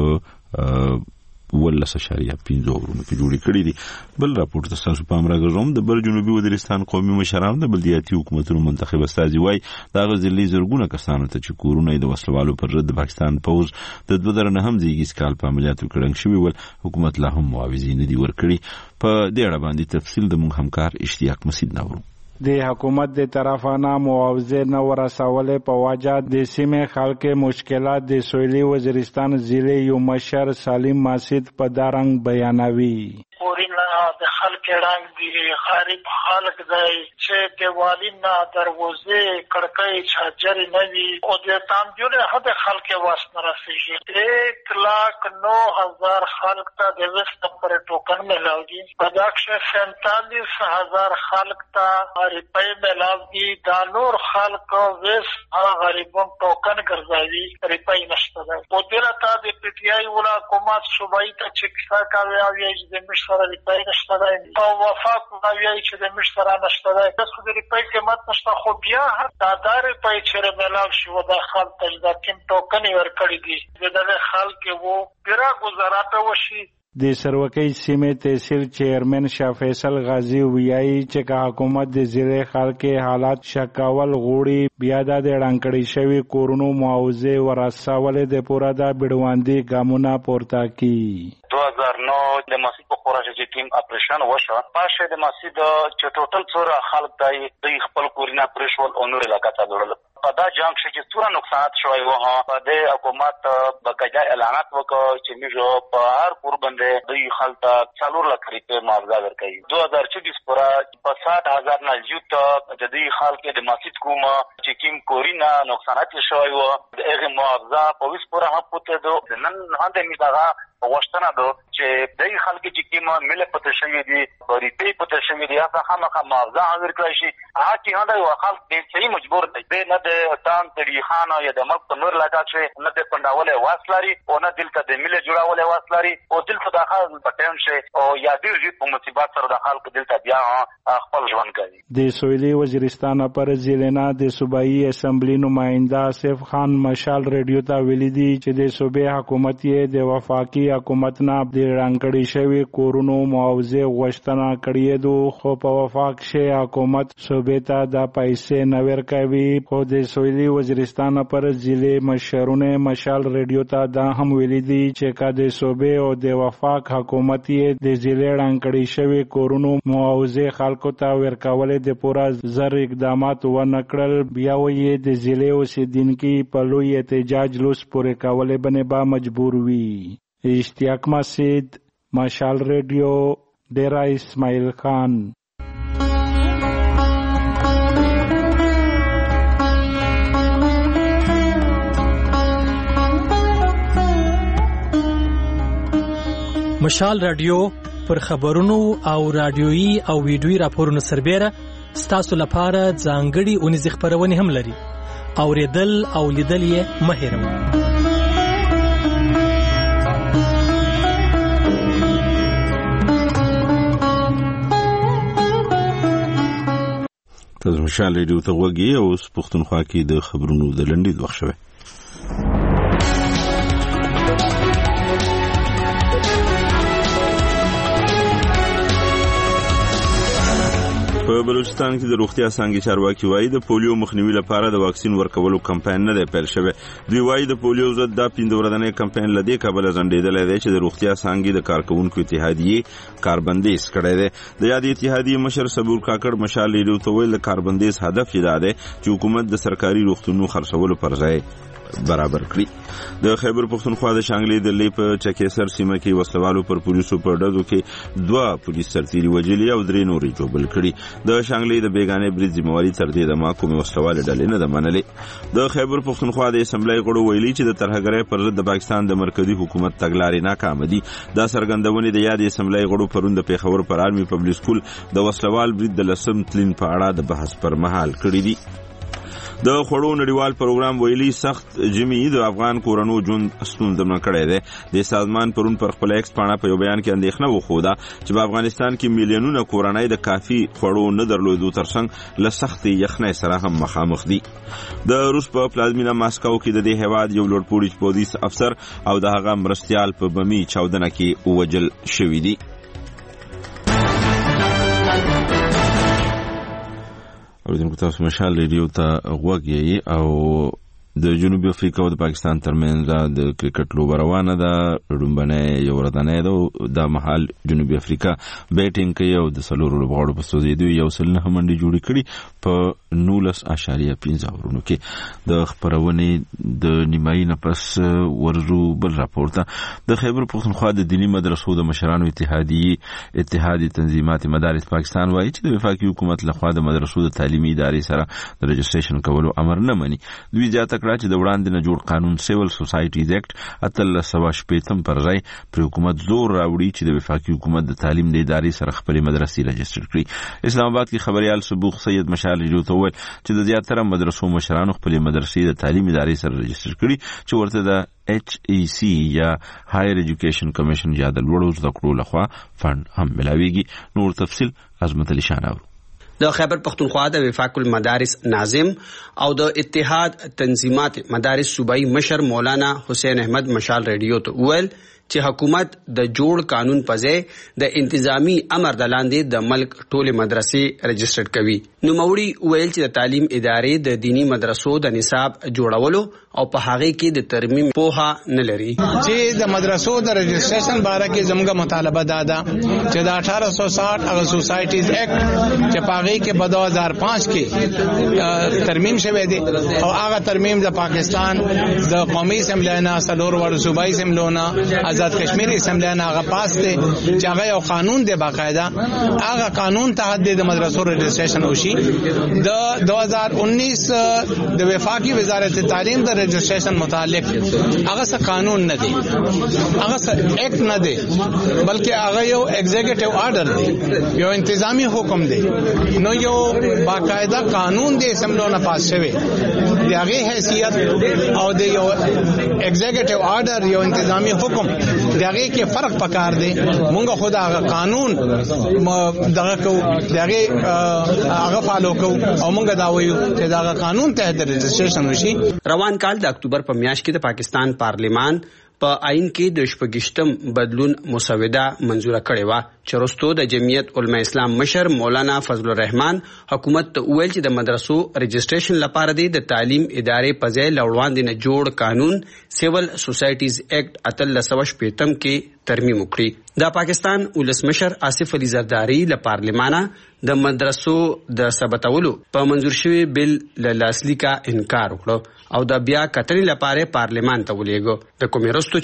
Speaker 1: ولس اشاریه پنځه ورونو کې جوړی کړی دي. بل راپورټ تاسو په امر غوښم د بل جنوبي وزیرستان قومي مشران د بلدیاتي حکومتونو منتخب استازي وای دا غزلي زرګونه کسانو ته چې کورونه د وسلوالو پر ضد پاکستان پوز د دوه زره نه هم زیږی سکال په عملیاتو کړنګ شوی ول حکومت لا هم معاوضین دي ورکړي. په دې اړه باندې تفصیل د مونږ همکار اشتیاق مسید نورو
Speaker 21: د حکومت د طرفانه معاوضه نه ورسولې په وجه د سیمې خلک مشکلات د سویلي وزیرستان ضلع یو مشر سالم ماسید په دارنګ بیانوي.
Speaker 22: پورینا د خلک رنگ دی غریب خلک دی چې دیوالینا دروازه کړکۍ چاجر نه وي او د تامجونه هدا خلک واسنه رسیږي. یک لاک نو هزار خلک ته د وست پر ټوکن ملاوي پداکشه سینتالیس هزار خلک ته ریپای ملاوي دا نور خلک وس غریبون ټوکن ګرځوي ریپای نشته ده. په دې راته د پی ټی آی ولا حکومت صوبایي ته چې څه کوي او یې د مشره ریپای نشته ده او وفاق کوي چې د مشره نشته ده د خو د ریپای قیمت نشته خو بیا دا دار ریپای چې ملاو شو د خلک ته د کوم ټوکن ورکړي دي د خلک وو پیرا گزارات وشي.
Speaker 21: د سروکۍ سیمې تحصیل چیرمن شاه فیصل غازی ویایي چې که حکومت د ضلع خلک حالات شکاول غوړي بیا د ډانکړې شوی کورونو معاوضه ورسولې د پوره د بډواندي ګامونه پورته کی.
Speaker 23: دو هزار نو د مسجد په خورا چې ټیم اپریشن وشو پاشه د مسجد چې ټوټل څوره خلک دای د خپل کورونه پرشول او نور علاقه ته وړل په دا جنگ چې څوره نقصانات شوی و ها په د حکومت بقایا اعلانات وکړ چې موږ په هر کور باندې د خلک څلور لک روپۍ معاوضه ورکړي. دو هزار چوبیس پورا په ساठ هزار نه زیات د دې خلک د مسجد کومه چې کوم کورونه نقصانات شوی و دغه معاوضه په وس پورا هم پته دو نن هغه میداغه واشتنه دو چې دغه خلک چې کومه مل پته شوی دي ریپی پته شوی دي هغه خامخا معاوضه ورکړي شي. هغه چې هغه خلک دې صحیح مجبور دي نه د تان تری خانه یا د ملک تمر لگا چې نه د پنداوله واسلاري او نه دلته د مل جوړاوله واسلاري او دلته د خلک پټون شي او یا ډیر جې په مصیبت سره د خلک دلته بیا خپل ژوند کوي.
Speaker 21: د سویلي وزیرستان پر ضلع د صوبایي اسمبلی نماینده آصف خان مشال رادیو ته ویلي دي چې د صوبې حکومت یې د وفاقي حکومت نه د رانکړې شوی کورونو معاوضه غوښتنه کړې ده خو په وفاق شي حکومت صوبې ته د پیسې نه ورکوي. خو د سویلي وزیرستان پر ضلع مشرونه مشال رادیو ته دا هم ویلي دي چې که د صوبې او د وفاق حکومت یې د ضلع رانکړې شوی کورونو معاوضه خلکو ته ورکولې د پوره زر اقدامات ونه کړل بیا یې د ضلع اوسیدونکي په لوی احتجاج لوس پورې کولې باندې با مجبور وي. اشتیاق مسید مشال رادیو ډیرا اسماعیل خان.
Speaker 2: مشال رادیو پر خبرونو او رادیويي او ویډیويي راپورونو سربېره ستاسو لپاره ځانګړي اونیزې خپرونې هم لري. اوریدل او لیدل یې مه هېروئ.
Speaker 1: تاسو مشال ریډیو ته وګورئ او اوس پښتونخوا کې د خبرونو د لنډید وخت شوی. په بلوچستان کې د روغتیا څانګې چارواکي وایي د پولیو مخنیوي لپاره د واکسین ورکولو کمپاین نه دی پیل شوی. دوی وایي د پولیو ضد دا پنځه ورځنی کمپاین له دې کبله ځنډېدلی دی چې د روغتیا څانګې د کارکوونکو اتحادیې کاربندیز کړی دی. د یادې اتحادیې مشر صبور کاکړ مشال ریډیو ته ویل د کاربندیز هدف یې دا دی چې حکومت د سرکاري روغتونونو خرڅولو پر ځای برابر کړي. د خیبر پښتونخوا د شانګلې د لې په چکېسر سیمه کې وسلوالو پر پولیسو په ډزو کې دوه پولیس سرتیري وژلي او درې نورې ژوبل کړي. د شانګلې د بیګانې برید ذمہواري تر دې دمه کومې وسلوالې ډلې نه ده منلې. د خیبر پښتونخوا د اسمبلی غړو ویلي چې د ترهګرۍ پر ضد د پاکستان د مرکزی حکومت تګلارې ناکامه دي. دا څرګندونې د یاد اسمبلی غړو پرون د پیښور پر آرمي پبلک سکول د وسلوال برید د لسم تلین په اړه د بحث پر مهال کړی دي. د خوړو نړیوال پروګرام ویلي سخت جمی د افغان کورنو ژوند ستونزمن کړی دی. د سازمان پرون پر خپل ایکس پاڼه په یو بیان کې اندېښنه وښوده چې په افغانستان کې میلیونونه کورنۍ د کافي خوړو نه درلودو ترڅنګ له سختې یخنۍ سره هم مخامخ دي. د روس په پلازمینه ماسکو کې د دې هیواد یو لوړپوړي پولیس افسر او د هغه مرستیال په بمي چاودنه کې ووژل شوي دي. اوریدونکو تاسو مشال ریډیو ته غوږ یې او د جنوبي افریقا او د پاکستان ترمنځ د کرکټ لوبه روانه ده. لومړنۍ یو ورځنۍ ده. دا مهال جنوبي افریقا بیټینګ کوي او د څلورو لوبغاړو په سوځېدو یو سل نهه منډې جوړې کړي په نولس اعشاریه پنځه اورونو کې. د خپرونې د نیمایي نه پس ورځو بل راپور ته د خیبر پښتونخوا د دیني مدرسو د مشرانو اتحادیې اتحادیې تنظیمات مدارس پاکستان وایي چې د وفاقي حکومت لخوا د مدرسو د تعلیمي ادارې سره د رجسټریشن کولو امر نه مني. دوی زیاته چې د وړاندې نه جوړ قانون سیول سوسایټیز ایکټ اتلس سوه شپېتم پر ځای پر حکومت زور راوړي چې د وفاقي حکومت د تعلیم د ادارې سره خپلې مدرسې رجسټر کړي. اسلام آباد کې خبريال صبوغ سید مشال ریډیو ته وویل چې د زیاتره مدرسو مشرانو خپلې مدرسې د تعلیم ادارې سره رجسټر کړي چې ورته د ایچ ای سی یا هایر ایجوکیشن کمیشن یا د لوړو زده کړو لخوا فند هم ملاويږي. نور تفصیل عظمت علي شان اورو.
Speaker 20: د خیبر پختونخوا د وفاق المدارس ناظم او د اتحاد تنظیمات مدارس صوبایي مشر مولانا حسین احمد مشال ریډیو ته ویل چې حکومت د جوړ قانون په ځای د انتظامی امر د لاندې د ملک ټوله مدرسې رجسټر کوي. نو موري ویل چې د تعلیم ادارې د دینی مدرسو د نصاب جوړولو او په هغه کې د ترمیم پوها نه لري.
Speaker 4: چې د مدرسو د رجسټریشن باره کې زموږه مطالبه دادا چې د اٹھارہ سو ساٹھ هغه سوسایټیز ایکټ چې په هغه کې په دو هزار پانچ کې ترمیم شوی دی او هغه ترمیم د پاکستان د قومي اسمبلی نه سلور ور صوبایي اسمبلی نه آزاد کشمیر اسمبلی نه هغه پاس دی چې هغه یو قانون دی باقاعده هغه قانون تحت د مدرسو رجسټریشن وشي. د دو هزار انیس د وفاقي وزارت تعلیم د رجسٹریشن متعلق هغه څه قانون نه دی هغه څه ایکټ نه دی بلکې هغه یو ایگزیکټیو آرډر دی یو انتظامی حکم دی. نو یو باقاعده قانون دی اسمبلی نه پاس شوی دی هغه حیثیت او د یو ایگزیکټیو آرډر یو انتظامی حکم دی هغه کې فرق پکار دی. مونږ خود هغه قانون دغه کو دغه هغه فالو کو او مونږ دا وایو چې دا قانون تحت رجسٹریشن وشي.
Speaker 20: روان کال د اکتوبر په میاشت کې د پاکستان پارلیمان په آئین کې د شپږشتم بدلون مسوده منزوره کړې و چې وروسته د جمعیت علماء اسلام مشر مولانا فضل الرحمن حکومت ته ویل چې د مدرسو رجسټریشن لپاره د تعلیم ادارې په ځای لوړاندې نه جوړ قانون سیول سوسایټیز ایکټ اتلس سوه شپېتم کې ترمیم وکړي. د پاکستان ولسمشر آصف علي زرداری له پارلیمانه د مدرسو د ثبتولو په منظور شوی بل له لاسلیکا انکار وکړو او د بیا کتنې لپاره پارلیمان ته ولېږو. د کومې وروسته چې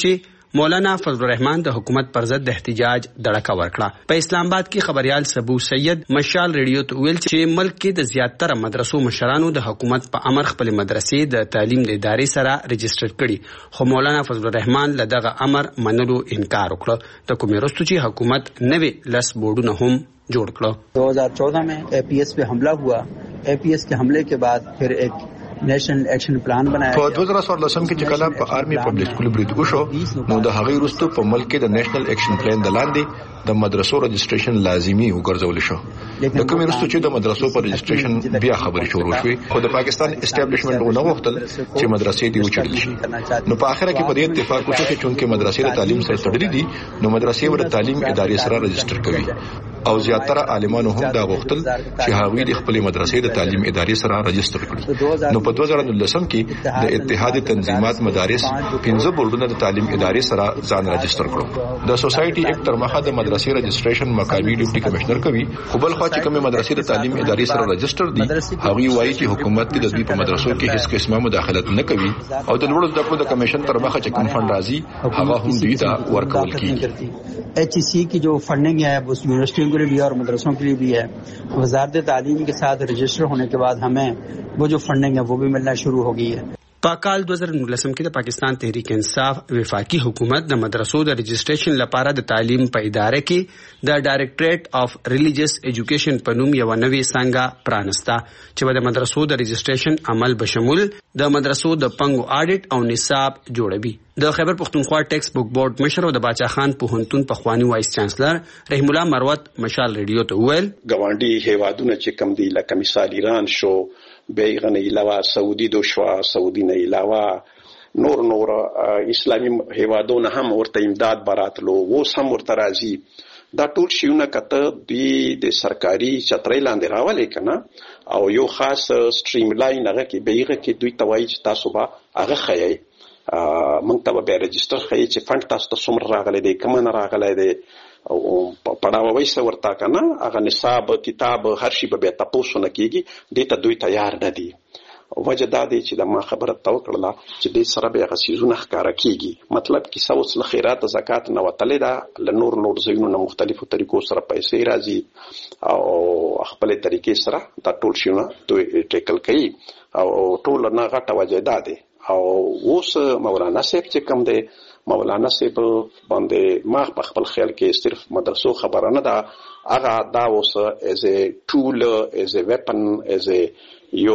Speaker 20: مولانا فضل الرحمن د حکومت پر ضد احتجاج دړکه ورکړه. په اسلام آباد کې خبريال سبو سید مشال ریډیو ته ویل چې ملک کې د زیاتره مدرسو مشرانو د حکومت په امر خپل مدرسې د تعلیم د ادارې سره رجسټر کړي، خو مولانا فضل الرحمن له دغه امر منلو انکار وکړ. د کومې وروسته چې حکومت نوې لس بورډونه هم جوړ کړ.
Speaker 5: دو ہزار چودہ میں اے پی ایس پہ حملہ ہوا. اے پی ایس کے حملے کے بعد پھر ایک نیشنل ایکشن پلان بنایا.
Speaker 6: په دوه زره څوارلسم کې چې کله په آرمي پبلک سکول برید وشو نو د هغې وروسته په ملک کې د نیشنل ایکشن پلان د لاندې د مدرسو رجسټریشن لازمي وګرځول شو. د کومې وروسته چې د مدرسو پر رجسټریشن بیا خبرې شروع شوې، خو د پاکستان اسټابلیشمنټ ونه غوښتل چې مدرسې دې وچړل شي. نو په اخر کې په دې اتفاق وشو چې چونکې مدرسې د تعلیم سره تړلې دي نو مدرسې ور تعلیم ادارې سره رجسټر کوي، او زیاتره عالمانو هم دا غوښتل چې هغوی د خپل مدرسې د تعلیم ادارې سره رجسټر کړي. نو په دوه زره نولسم کې د اتحاد تنظیمات مدارس پنځه بورډونه د تعلیم ادارې سره ځان رجسټر کړو. د سوسایټي اکټ تر مخه د مدرسې رجسټریشن مقامي ډیپټي کمشنر کوي، خو بل خوا چې کومه مدرسې د تعلیم ادارې سره رجسټر دي هغوی وایي چې حکومت د دوی په مدرسو کې هیڅ قسمه مداخلت نه کوي، او د لوړو زده کړو د کمیشن تر مخه چې کوم فند راځي هغه هم دوی ته ورکول کیږي.
Speaker 5: ایچ ای سی کی جو فنڈنگ ہے وہ یونیورسٹیوں کے لیے بھی ہے اور مدرسوں کے لیے بھی ہے. وزارت تعلیم کے ساتھ رجسٹر ہونے کے بعد ہمیں وہ جو فنڈنگ ہے وہ بھی ملنا شروع ہو گئی ہے.
Speaker 20: په کال دوه زره نولسم کې د پاکستان تحریک انصاف وفاقي حکومت د مدرسو د رجسټریشن لپاره د تعلیم په اداره کې د ډایریکټریټ اف ریلیجیس ایجوکیشن په نوم یو نوې څنګه پرانستا چې د مدرسو د رجسټریشن عمل بشمول د مدرسو د پنګو اډیټ او نصاب جوړوي. د خیبر پختونخوا ټیکس بک بورډ مشر او د باچا خان پوهنتون پخوانی وایس چانسلر رحیم الله مروت مشال ریډیو ته ویل
Speaker 7: ګاونډي هیوادونه چې کم دي لکه مثال ایران شو، بیغه نه علاوه سعودي دو شو، سعودي نه علاوه نور نور اسلامي هیوادونه هم ورته امداد براتلو، اوس هم ورته راځي. دا ټول شیونه کته دوی د سرکاري چترۍ لاندې راولې کنه او یو خاص سټریم لاین هغه کې بیغه کې دوی توای چې تاسو به هغه خایي مونږ ته به رجسټر خایي چې فند تاسو ته څومره راغلی دی کوم نه راغلی دی او پړاووي څه ورته کنه هغه نصاب کتاب هر شي به تاسو نه کیږي دې ته دوی تیار نه دي. وجه دا دی چې د ما خبره تو کړله چې دې سره به هغه سیزونه ښکارا کیږي، مطلب کې سوس له خیرات زکات نه وتلې ده له نور نور زینو نه مختلفو طریقو سره پیسې راځي او خپل طریقې سره دا ټول شیونه دوی ټیکل کوي او ټول نه غټه وجه ده دي. او اوس مولانا صاحب چې کوم دی مولانا صاحب باندې ما په خپل خیال کې صرف مدرسو خبره نه ده، هغه دا اوس از ا ټول از ا ویپن از ا یو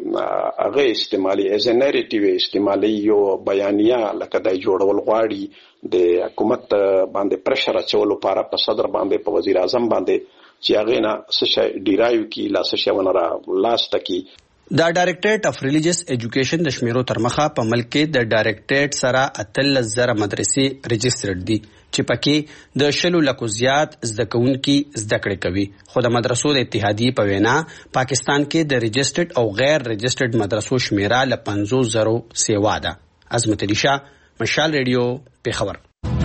Speaker 7: هغه استعمالي از ا نریټیو استعمالي یو بیانیه لکه د جوړول غواړي د حکومت باندې پرشر اچول لپاره په صدر باندې په وزیر اعظم باندې چې هغه نه څه ډیرایو کی لا څه ونرا لاست کی.
Speaker 20: د ډایریکټریټ اف ریلیجیس ایجوکیشن د شمیرو تر مخه په ملک کې د ډایریکټریټ سره اتلس زره مدرسې رجسټرډ دي چې پکې د شلو لکو زیات زده کوونکي زده کړې کوي. خو د مدرسو د اتحادیې په وینا پاکستان کې د رجسټرډ او غیر رجسټرډ مدرسو شمیره له پنځوس زرو سیوا ده. عظمت علی شاه، مشال ریډیو، پیښور.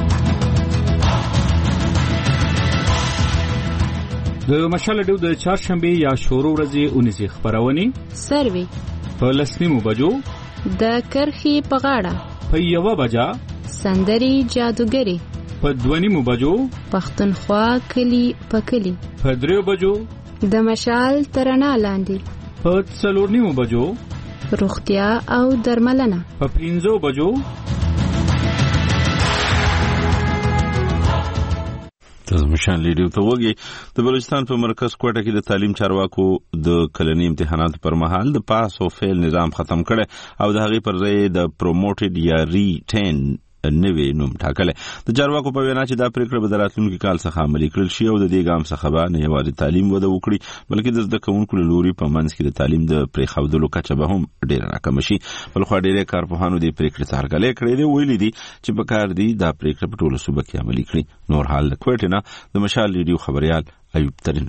Speaker 24: د مشال ډیو د چهارشنبه یا شورو ورځې اونیزي خبرونه
Speaker 25: سروي
Speaker 24: په لسنیمو بجو
Speaker 25: د کرخي په غاړه
Speaker 24: په یو بجا
Speaker 25: سندري جادوګری
Speaker 24: په دونیمو بجو
Speaker 25: پښتونخوا کلی په کلی
Speaker 24: په دریو بجو
Speaker 25: د مشال ترنا لاندې
Speaker 24: په څلورنیمو بجو
Speaker 25: روغتیا او درملنه
Speaker 24: په پنځو بجو
Speaker 1: مشال ریډیو ته وګي. د بلوچستان په مرکز کوټه کې د تعلیم چارواکو د کلنی امتحاناتو پر مهال د پاس او فیل نظام ختم کړي او د هغې پر ځای د پروموټډ یا ریټین نوی نوم ټاکلی. د چارواکو په وینا چې دا پریکړه به د راتلونکي کال څخه عملي کړل شي او د دې ګام څخه به نه یوازې تعلیم وده وکړي بلکې د زده کوونکو له لوري په منځ کې د تعلیم د پرېښودلو کچه به هم ډېره راکمه شي. بلخوا ډېری کارپوهانو دې پریکړې ته هرکلی کړی دی، ویلي دي چې په کار دي دا پریکړه په ټولو صوبه کې عملي کړي. نور حال له کوټې نه د مشال ریډیو خبریال ایوب ترین راکوي.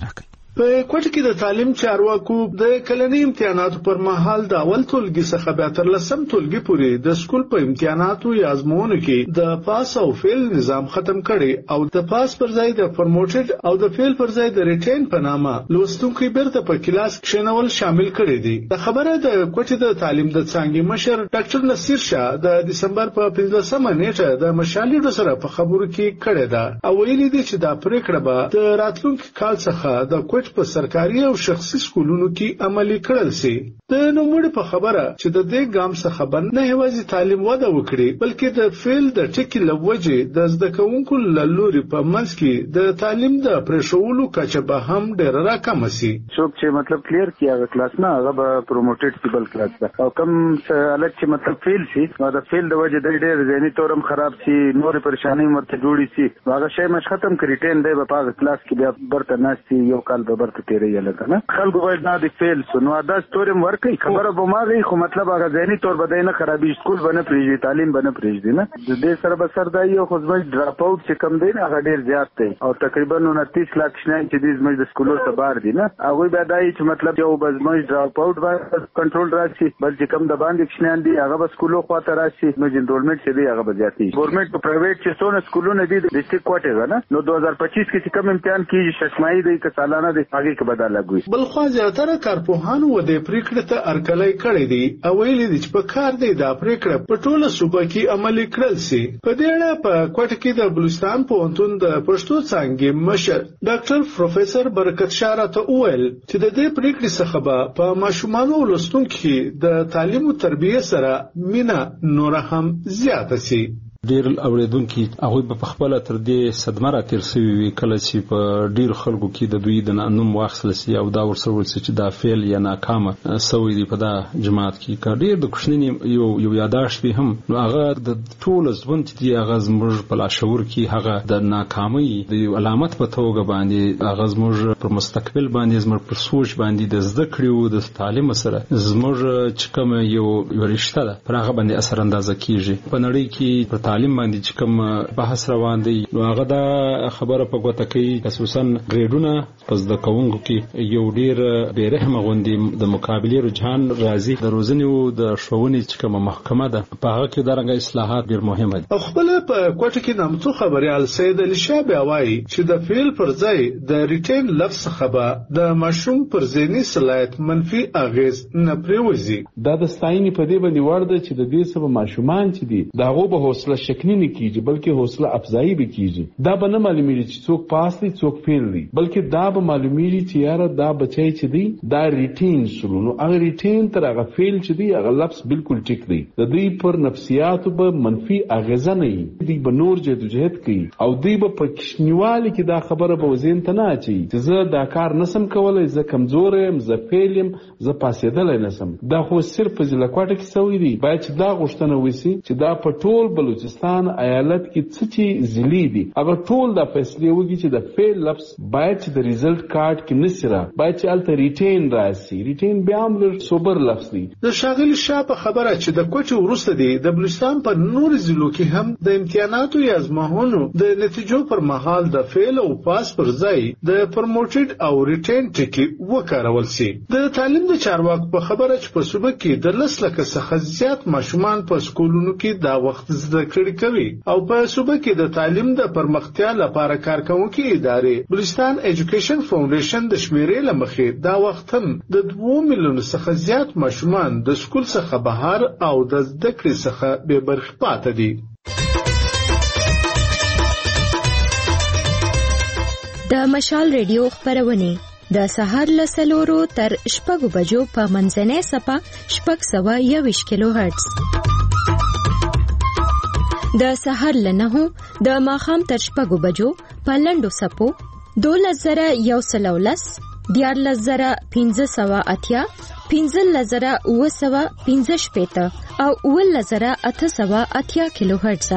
Speaker 3: په کوټه کې د تعلیم چارواکو د کلنی امتحاناتو پر مهال د اول ټولګي څخه به تر لسم ټولګي پورې د سکول په امتحاناتو یا ازموینو کې د پاس او فیل نظام ختم کړي او د پاس پر ځای د پروموټډ او د فیل پر ځای د ریټین په نامه لوستونکو بیرته په کلاس کښینول شامل کړي دي. د خبره د کوټه د تعلیم د څانګې مشر ډاکټر نصیر شاه د دسمبر په پنځلسمه نیټه د مشالې سره په خبرو کې کړي ده او ویلي دي چې دا پریکړه به د راتلونکي کال څخه د کوټ په سرکاري او شخصي سکولونو کې عملي کړل شي. د نوموړي په خبره چې د دې ګام څخه بند نه یوازې تعلیم وده وکړي بلکې د فیل د ټکی لوجې د زده کوونکو له لوري په منځ کې د تعلیم د پرېښولو کچه به هم ډېره راکمه شي.
Speaker 8: څوک چې مطلب کلیر کړي هغه کلاس نه هغه به پروموټډ شي بل کلاس ته او کوم حالت چې مطلب فیل شي نو د فیل د وجې د ډېر ذهني تورم خراب شي نورې پریشانۍ ورته جوړې شي هغه شی مش ختم کړي ټین دی په هغه کلاس کې بیا برته ناشتي یو کال به برته تیرې یلته نه خلکو باید نه د فیل سو نو دا ستورم ورکي خبره به ماغي خو مطلب هغه ذهني تور بدای نه خرابې سکول باندې پریږدي تعلیم باندې پریږدي نه د دې سره به سردای یو خو زموږ ډراپ اوټ چې کم دی نه هغه ډیر زیات دی او تقریبا انتیس لک شنه چې د زموږ د سکولو ته بار دي نه هغه به دای چې مطلب یو به زموږ ډراپ اوټ باندې کنټرول راشي بل چې کم د باندې شنه دي هغه به سکولو خواته راشي نو انرولمنت چې دی هغه به زیاتی ګورنمنت په پرایویټ چې څونه سکولونه دي د ډیسټریکټ کوارټر نه نو دوه هزار پچیس کې چې کم امتحان کیږي ششمایي دی که سالانه دی هغه کې بدل لګوي.
Speaker 3: بل خو زیاتره کارپوهانو و د پریکړې ته ارکلای کړی دي او ویلي دي چې په کار دی دا پریکړه په ټوله صوبه کې عملي کړل شي. په دې اړه په کوټه کې د بلوچستان پوهنتون د پښتو څانګې مشر ډاکټر پروفیسور برکت شاه راته وویل چې د دې پریکړې څخه به په ماشومانو لوستونکو د تعلیم او تربیه سره مینا نور هم زیاته شي.
Speaker 9: ډیر اوریدونکو هغه په خپل تر دې صدمه را تیر سوي وی کله چې په ډیر خلکو کې د دوی د نوم واخصل سي او دا ورسره ورسې چې دا فعل یا ناکامه سوي دی په دا جماعت کې کا ډیر د کوښنې یو یو یاداشت به هم نو هغه د ټول ځوند چې هغه زموږ په لاشعور کې هغه د ناکامۍ د علامت په توګه باندې هغه زموږ پر مستقبل باندې زموږ پر سوچ باندې د زده کړو د تعلیم سره زموږ چې کوم یو ورشته ده پر هغه باندې اثر اندازه کیږي په نړۍ کې په تعلیم باندې چې کوم بحث روان دی نو هغه دا خبره په ګوته کوي خصوصا ګریډونه پس د کوونکو کې یو ډیر بیرحمه غوندي د مقابله رجحان راځي د روزنې او د ښوونې چې کوم محکمه ده په هغه کې درنګ اصلاحات ډیر مهمه دي.
Speaker 3: خپل په کوټه کې نامتو خبريال سید علي شاه بیاوي چې د فعل پر ځای د ریټین لفظ خبره د مشروم پر ذهني صلاحیت منفي اغیز نه پریوزي.
Speaker 11: دا د ستاینې په دې باندې ورده چې د دې سبب ماشومان چې دي داغه به حوصله شکنی نه کیږي بلکې حوصله افزایی به کیږي. دا به نه معلومیږي چې څوک پاس دي څوک فیل دي بلکې دا به معلومیږي چې یاره دا بچی چې دی دا ریټین شروع نو هغه ریټین تر هغه فیل چې دی هغه لفظ بالکل ټیک دی د دوی پر نفسیاتو به منفي اغیزه نه وي دوی به نور جدوجہد کوي او دوی به په کشنیوالي کې دا خبره به وزین ته نه اچي چې زه دا کار نسم کولای زه کمزور یم زه فیل یم زه پاسېدلی نسم. دا خو صرف په ضلع کوټه کې سوی دی باید چې دا غوښتنه وشي چې دا په ټول بلوچستان ایالت کې څه چې ضلعي دي هغه ټول دا فیصلې وکړي چې د فیل لفظ باید چې د ریزلټ کارت کې نسره باید چې الته ریټین راشي. ریټین بیا هم لږ سوبر لفظ دی.
Speaker 3: د شاغلي شاه په خبره چې د کوټې وروسته دی د بلوچستان په نور ضلعو کې هم د امتحاناتو یا ازموینو د نتیجو پر مهال د فیل او پاس پر ځای د پروموټډ او ریټین ټکی وکارول شي. د تعلیم د چارواکو په خبره چې په صوبه کې د لس لکه څخه زیات ماشومان په سکولونو کې دا وخت زده کړې کوي او په صوبه کې د تعلیم د پرمختیا لپاره کارکونکي ادارې بلوچستان ایجوکیشن فاونډیشن د شمیرې لمخې دا وخت هم د دوه میلیون څخه زیات ماشومان د سکول څخه بهر او د زده کړې څخه بې برخې پاتې دي.
Speaker 12: د مشال ریډیو خبرونه د سهار له څلورو تر شپږو بجو په منځنۍ سپه شپږ سوه یوویشت کیلو هرتز د سهار له نهو د ماښام تر شپږو بجو په لنډو سپو دولس زره یو سل او لس دیارلس زره پنځه سوه اتیا پنځلس زره اوه سوه پنځه شپېته او اوولس زره اته سوه اتیا کیلو هرتز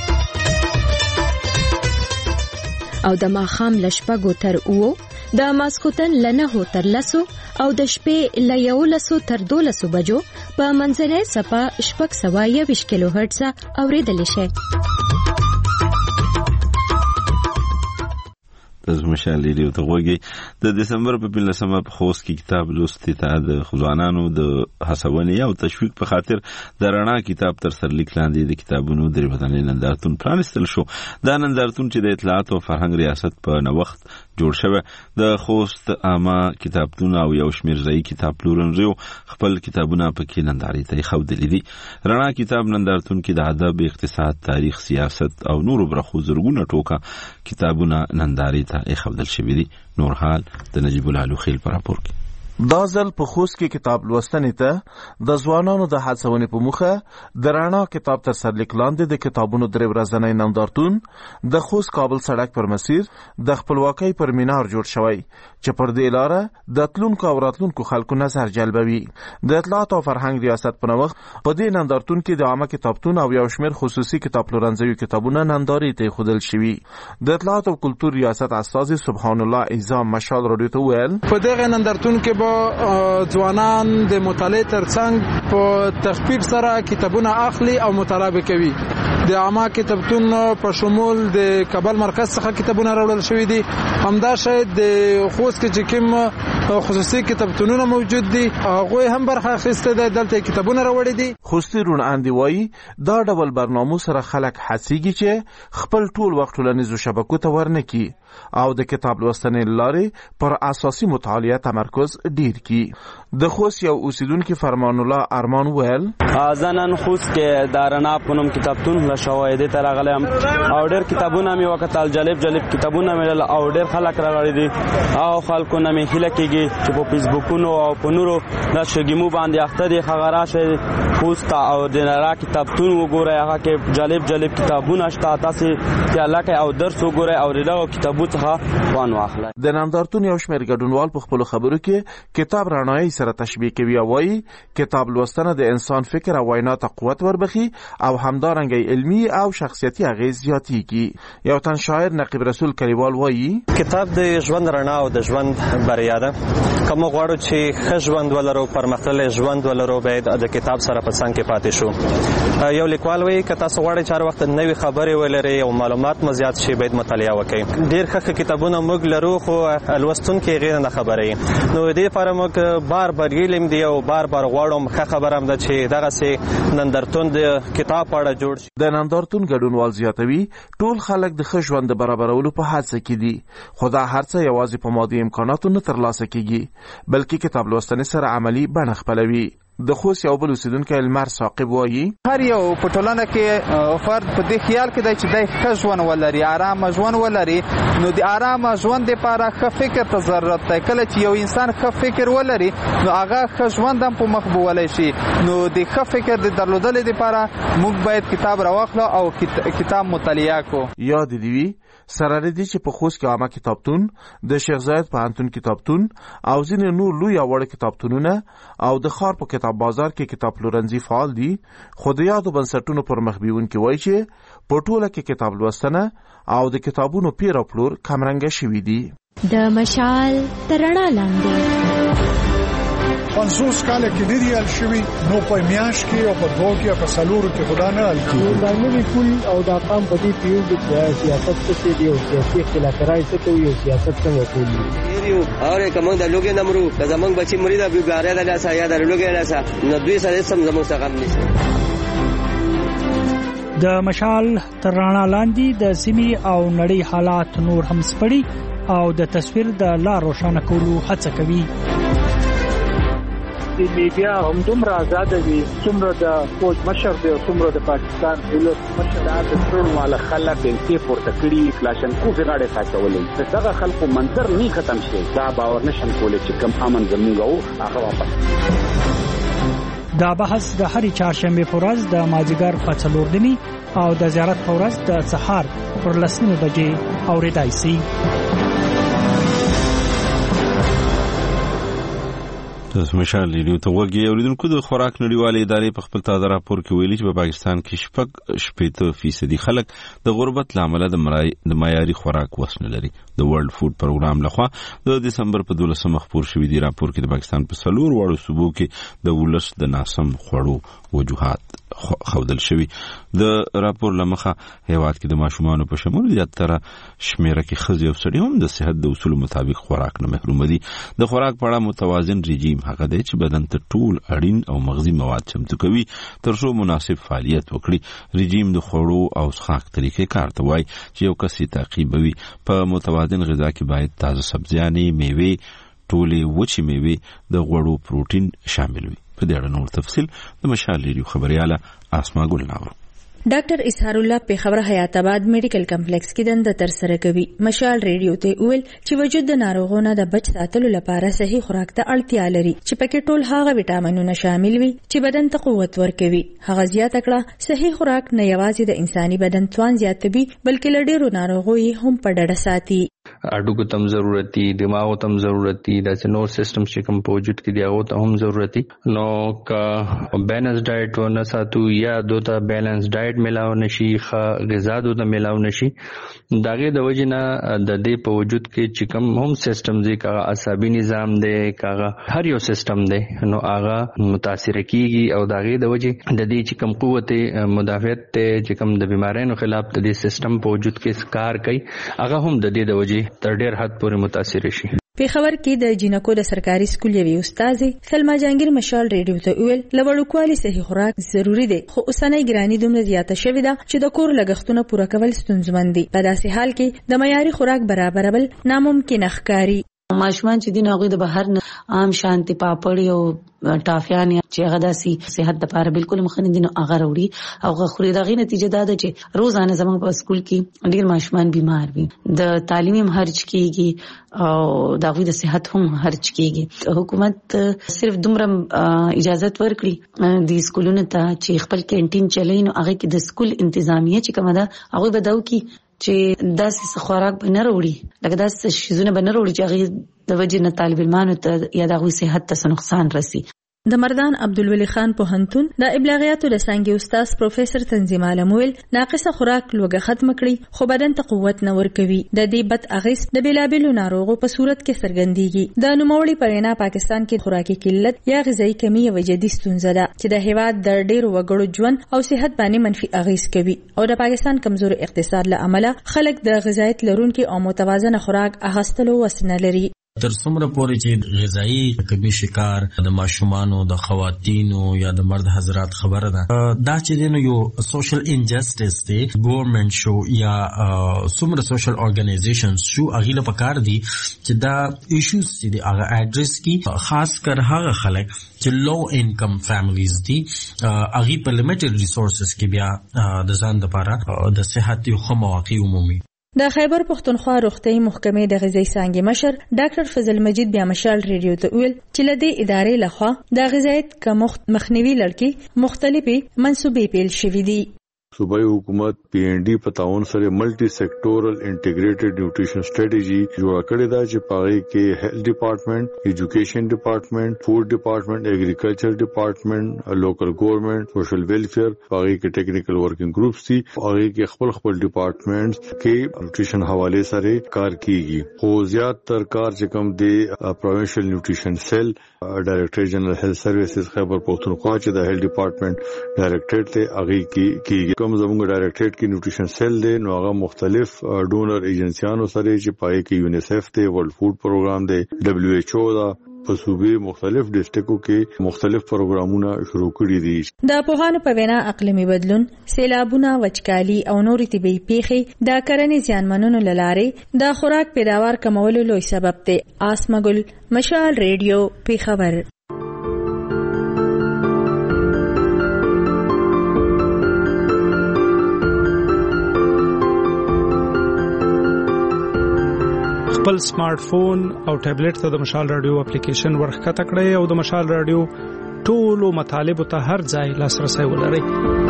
Speaker 12: او د ماښام له شپږو تر اوو د ماسخوتن له نهو تر لسو او د شپې له یولسو تر دولسو بجو په منځنۍ څپه شپږ سوه یوویشت کیلو هرتز اورېدلی شئ.
Speaker 1: مشال ریډیو ته غوږی د دسمبر په پنځمه په خوست کې کتاب لوستي ته د ځوانانو د هڅونې او تشویق په خاطر د رڼا کتاب تر سرلیک لاندې د کتابونو درې بدنې نندارتون پرانستل شو. دا نندارتون چې د اطلاعات او فرهنګ ریاست په نوښت جوړ شوی د خوست عامه کتابتون او یو شمېر ځایي کتاب پلورنځیو خپل کتابونه پکې نندارې ته ایښودلي دي. رڼا کتاب نندارتون کې د ادب، اقتصاد، تاریخ، سیاست او نورو برخو زرګونه ټوکه کتابونه نندارې ته ایښودل شوي دي. نور حال د نجیب الله لوخیل په راپور کې.
Speaker 10: دا ځل په خوست کې کتاب لوستنې ته د ځوانانو د هڅونې په موخه د رڼا کتاب تر سرلیک لاندې د کتابونو درې ورځنی نندارتون د خوست کابل سړک پر مسیر د خپلواکۍ پر مینار جوړ شوی چې پر دې لاره د تلونکو او راتلونکو خلکو نظر جلبوي. د اطلاعات او فرهنګ ریاست په نوښت په دې نندارتون کې د عامه کتابتون او یو شمېر خصوصي کتاب پلورنځیو کتابونه نندارې ته ایښودل شوي. د اطلاعات او کلتور ریاست استازي سبحان الله اعظم مشال راډیو ته وویل
Speaker 13: په دغه نندارتون کې ځوانان د مطالعې ترڅنګ په تخفیف سره کتابونه اخلي او مطالعه کوي. د عامه کتابتون په شمول د کابل مرکز څخه کتابونه راوړل شوي دي. همداشد د خوست کې چې کوم خصوصي کتابتونونه موجود دي هغوی هم برخه اخیسته ده، دلته کتابونه راوړي دي.
Speaker 10: خوستي رون اندي وایي دا ډول برنامو سره خلک هڅېږي چې خپل ټول وخت ټولنیزو شبکو ته ورنکي او د کتاب لوستنې لارې پر اساسي مطالعه تمرکز ډیر کی. د خوست یو اوسیدونکو فرمان الله ارمان ویل
Speaker 14: ځنن خوست کې د رڼا پونم کتابتون له شواهد ته راغلم او ډیر کتابونه مې وکتل، جالب جالب کتابونه مې او ډیر خلک راغلي دي او خلکو نه مې هیله کېږي چې په فیسبوکونو او په نورو د شګیمو باندې اخته دي خبره شي خوست او د رڼا کتابتون وګورئ، هغه کې جالب جالب کتابونه شته، تاسو ته لکه او درس وګورئ او دغه کتابو څخه خوان واخلئ.
Speaker 10: د نندارتون یو شمېر ګډونوال په خپل خبرو کې کتاب رڼایي سره تشبیه کوي او وایي کتاب لوستنه د انسان فکر او وینا ته قوت وربخي او همدارنګه علمي او شخصیتي اغیز زیاتېږي. یو تن شاعر نقیب رسول کلیوال وایي
Speaker 16: کتاب د ژوند رڼا او د ژوند بریا ده. کوم غواړو چې ښه ژوند ولرو، پرمختللی ژوند ولرو، باید د کتاب سره په څنګ کې پاتې شو. یو لیکوال وایي که تاسو غواړئ چې هر وخت نوې خبرې ولرئ او معلومات مو زیات شي باید مطالعه وکړئ. ډېر ښه کتابونه موږ لرو خو لوستونکي غیر نه خبرې، نو دې لپاره موږ بار بار یلم دی او بار بار غواړم ښه خبره هم ده چې دغسې نندارتون د کتاب په اړه جوړ شي.
Speaker 10: د نندارتون ګډونوال زیاتوي ټول خلک د ښه ژوند د برابرولو په هڅه کې دي، خو دا هر څه یوازې په مادي امکاناتو نه ترلاسه کېږي بلکې کتاب لوستنې سره عملي بڼه خپلوي. د خوست یو بل اوسیدونکی المر ثاقب وایي
Speaker 17: هر یو په ټولنه کې فرد په دې خیال کې دی چې دی ښه ژوند ولري، آرامه ژوند ولري، نو د آرامه ژوند دپاره ښه فکر ته ضرورت دی. کله چې یو انسان ښه فکر ولري نو هغه ښه ژوند هم په مخ بولی شي. نو د ښه فکر د درلودلو دپاره موږ باید کتاب راواخلو او کتاب مطالعه کړو.
Speaker 10: یاد دې وي سره دې چې په خوست کې عامه کتابتون، د شیخ زاید پوهنتون کتابتون او ځینې نور لوی او وړ کتابتونونه او د ښار په کتاب بازار کې کتاب پلورنځي فعال دي، خو د یادو بنسټونو پر مخ بیونکي وایي چې په ټوله کې کتاب لوستنه او د کتابونو پیر او پلور کمرنګه شوي دي.
Speaker 12: د مشال تر رڼا لاندې
Speaker 26: پنځوس کاله کې ډېر حل شوي، نو په میاشت کې او په دوه کې او په څلورو کې خدا نه حل کېږي.
Speaker 27: دا نوي پول او دا قام په دې پیو کې سیاست څه دی او سیاسي اختلافات څه کوي او سیاست څنګه کوي
Speaker 28: یو اوره کوم د لوګي نمرو د زمنګ بچي مرید ابو ګاره د لاسه یا د لوګي لاسه نو دوی سره سم زموږ څخه نشي.
Speaker 29: د مشال تر رڼا لاندې د سیمې او نړۍ حالات نور هم سپړي او د تصویر د لار روښانه کولو هڅه کوي.
Speaker 8: د میډیا هم دومره آزاد دي څومره د فوج مشر دی او څومره د پاکستان دولت مشر د ټول مال خلک انتي پورته کړي کلاشنکوف غاړه ساتولې. دغه خلکو منظر نه ختم شي، دا باور نشم کولای چې کم امن زموږ او هغه واپس.
Speaker 29: دا بحث د هرې چهارشنبه په ورځ د مازدیګر په څلور نیمې او د زیارت په ورځ د سهار پر لس نیمې بجې اورېدای شي.
Speaker 1: تاسو مشال ریډیو ته وګورئ. اوریدونکو د خوراک نړیوالې ادارې په خپل تازه راپور کې ویلي چې په پاکستان کې شپږ شپېته فیصدي خلک د غربت له امله د معیاري خوراک وس نه لري. د ورلد فود پروګرام لخوا د دسمبر په دولسمه خپور شوی دی راپور کې د پاکستان په څلور واړو صوبو کې د ولس د ناسم خوړو وجوهات خودل شوی. د راپور لمخه هیواد کې د ماشومان په شمول زیاتره شمیره کې خزي او سړي هم د صحت د اصول مطابق خوراک نه محروم دي. د خوراک په اړه متوازن رژیم هغه دی چې بدن ته ټول اړین او مغذي مواد چمتو کوي تر څو مناسب فعالیت وکړي. رژیم د خوړو او څښاک طریقې کار ته وایي چې یو کس یې تعقیبوي. په متوازن غذا کې باید تازه سبزیانې، میوې، ټولې وچې میوې، د غوړو پروټین شامل وي. په دې اړه نور تفصیل د مشال ریډیو خبرياله اسما ګل ناور.
Speaker 12: ډاکټر اسحار الله په خبره حیات آباد میډیکل کمپلیکس کې دنده تر سره کوي. مشال ریډیو ته ویل چې وجود د ناروغانو د بچ ساتلو لپاره صحیح خوراک ته اړتیا لري چې پکې ټول هغه وټامینونه شامل وي چې بدن ته قوت ورکوي. هغه زیاته کړه صحیح خوراک نه یوازې د انساني بدن توان زیاتوي بلکې له ډېرو ناروغیو هم په ډډه ساتي.
Speaker 2: اډوګو تم ضرورتي، دماغو تم ضرورتي، د نور سیستم چې کوم په وجود کې دی هغه ته هم ضرورتي. نو کا بیلانس ډایټ ونه ساتو یا دوته بیلانس ډایټ ملاو نشي، ښه غذا دوته ملاو نشي، داغه د وجنه د دې په وجود کې چې کوم هم سیستم دی کا عصبي نظام دی کا هر یو سیستم دی نو هغه متاثر کیږي او داغه د وجه د دې چې کوم قوت مدافعت ته چې کوم د بیمارانو خلاف د دې سیستم په وجود کې کار کوي هغه هم د دې د وجه تر ډیر حد پورې متاثر شي.
Speaker 12: په خبر کې د جینکو د سرکاري سکول یوې استاد سلما جهانگیر مشال ریډیو ته ویل لوړکوالي صحي خوراک ضروری دی خو اوسنۍ ګرانی دومره زیاته شوې ده چې د کور لګښتونه پوره کول ستونزمن دي. په داسې حال کې د معیاري خوراک برابرول ناممکن ښکاري.
Speaker 4: ماشومان چې دین هغه د بهر نه عام شانتي پاپړ او ټافیان چې هغه داسي صحت لپاره بالکل مخنی دي نو هغه وروړي او خوري دغه نتیجه ده چې روزانه زموږ په سکول کې ډیر ماشومان بیمار وي، د تعلیمي هم خرج کیږي او دغه د صحت هم خرج کیږي. حکومت صرف دومره اجازه ورکړي د سکولونو ته چې خپل کینټین چلای نو هغه کې د سکول انتظامیه چې کومه ده هغه بداو کی چې داسې خوراک به نه وروړي لکه داسې شیزونه به نه وروړي چې هغه د وجې نه طالب علمانو ته یا د هغوی صحت ته نقصان رسي.
Speaker 12: د مردان عبدالولی خان پوهنتون د ابلاغیاتو د څانګې استاد پروفیسور تنظیم عالم ویل ناقصه خوراک لوګه ختم کړي خو بدن ته قوت نه ورکوي. د دې بد اغیز د بیلابیلو ناروغو په صورت کې څرګندېږي. د نوموړي په وینا پاکستان کې خوراکي قلت یا غذایی کمی یوه جدي ستونزه ده چې د هیواد د ډېرو وګړو ژوند او صحت باندې منفي اغیز کوي او د پاکستان کمزور اقتصاد له امله خلک د غذایت لرونکي او متوازنه خوراک اخیستلو وس نه لري.
Speaker 6: تر څومره پورې چې غذایی کمی شکار د ماشومانو د خواتینو یا د مرد حضرات خبره ده دا چې دینو یو سوشل انجسټس دی ګورنمنت شو یا څومره سوشل ارګنایزیشنز شو اغیله پکار دي چې دا ایشوز چې دی هغه اډریس کی خاص کر هغه خلک چې لو انکم فیملیز دي اغي په لیمیټډ ریسورسز کې بیا د ځان لپاره د صحت یو ښه مواقع عمومي.
Speaker 12: د خیبر پښتونخوا روغتیايي محکمې د غذایی څانګې مشر ډاکټر فضل مجید بیا مشال ریډیو ته ویل چې لدې ادارې لخوا د غذایت کمښت مخنیوي لړکی مختلفي منصوبې پیل شوې دي.
Speaker 15: صوبائی حکومت پی این ڈی په تعاون سره ملټي سیکټورل انټیګریټډ نیوټریشن سټریټجی جوړ کړې ده چې پاره کې هیلث ډپارټمنټ، ایجوکیشن ډپارټمنټ، فوډ ډپارټمنټ، ایګریکلچر ډپارټمنټ، لوکل ګورنمنت، سوشل ویلفیر، پاره کې ټیکنیکل ورکینګ ګروپس دي، پاره کې خپل خپل ډپارټمنټس کې نیوټریشن حواله سره کار کیږي. خو زیات تر کار چې کوم دی پروینشل نیوټریشن سیل ډایریکټر جنرال هیلث سروسز خیبر پښتونخوا چې د هیلث ډپارټمنټ ډایریکټر ته اغي کیږي. کوم زموږ ډایریکټریټ کې نیوټریشن سیل دی نو هغه مختلف ډونر ایجنسیانو سره چې پای کې یونیسف دی، ورلد فود پروګرام دی، دبليو ایچ او دا په صوبې مختلف ډیسټریکټو کې مختلف پروګرامونه شروع کړي دي.
Speaker 12: د پوهانو په وینا اقلیمي بدلون، سیلابونه، وچکالي او نورې طبیعي پیښې د کرنې زیانمنونو له لارې د خوراک پیداوار کمولو لوی سبب دی. آسما ګل، مشال ریډیو، پیښور.
Speaker 18: خپل سمارټ فون او ټابلیټ ته د مشال رادیو اپلیکیشن ورخته کړئ او د مشال رادیو ټولو مطالبه ته هر ځای لاسرسي ولرئ.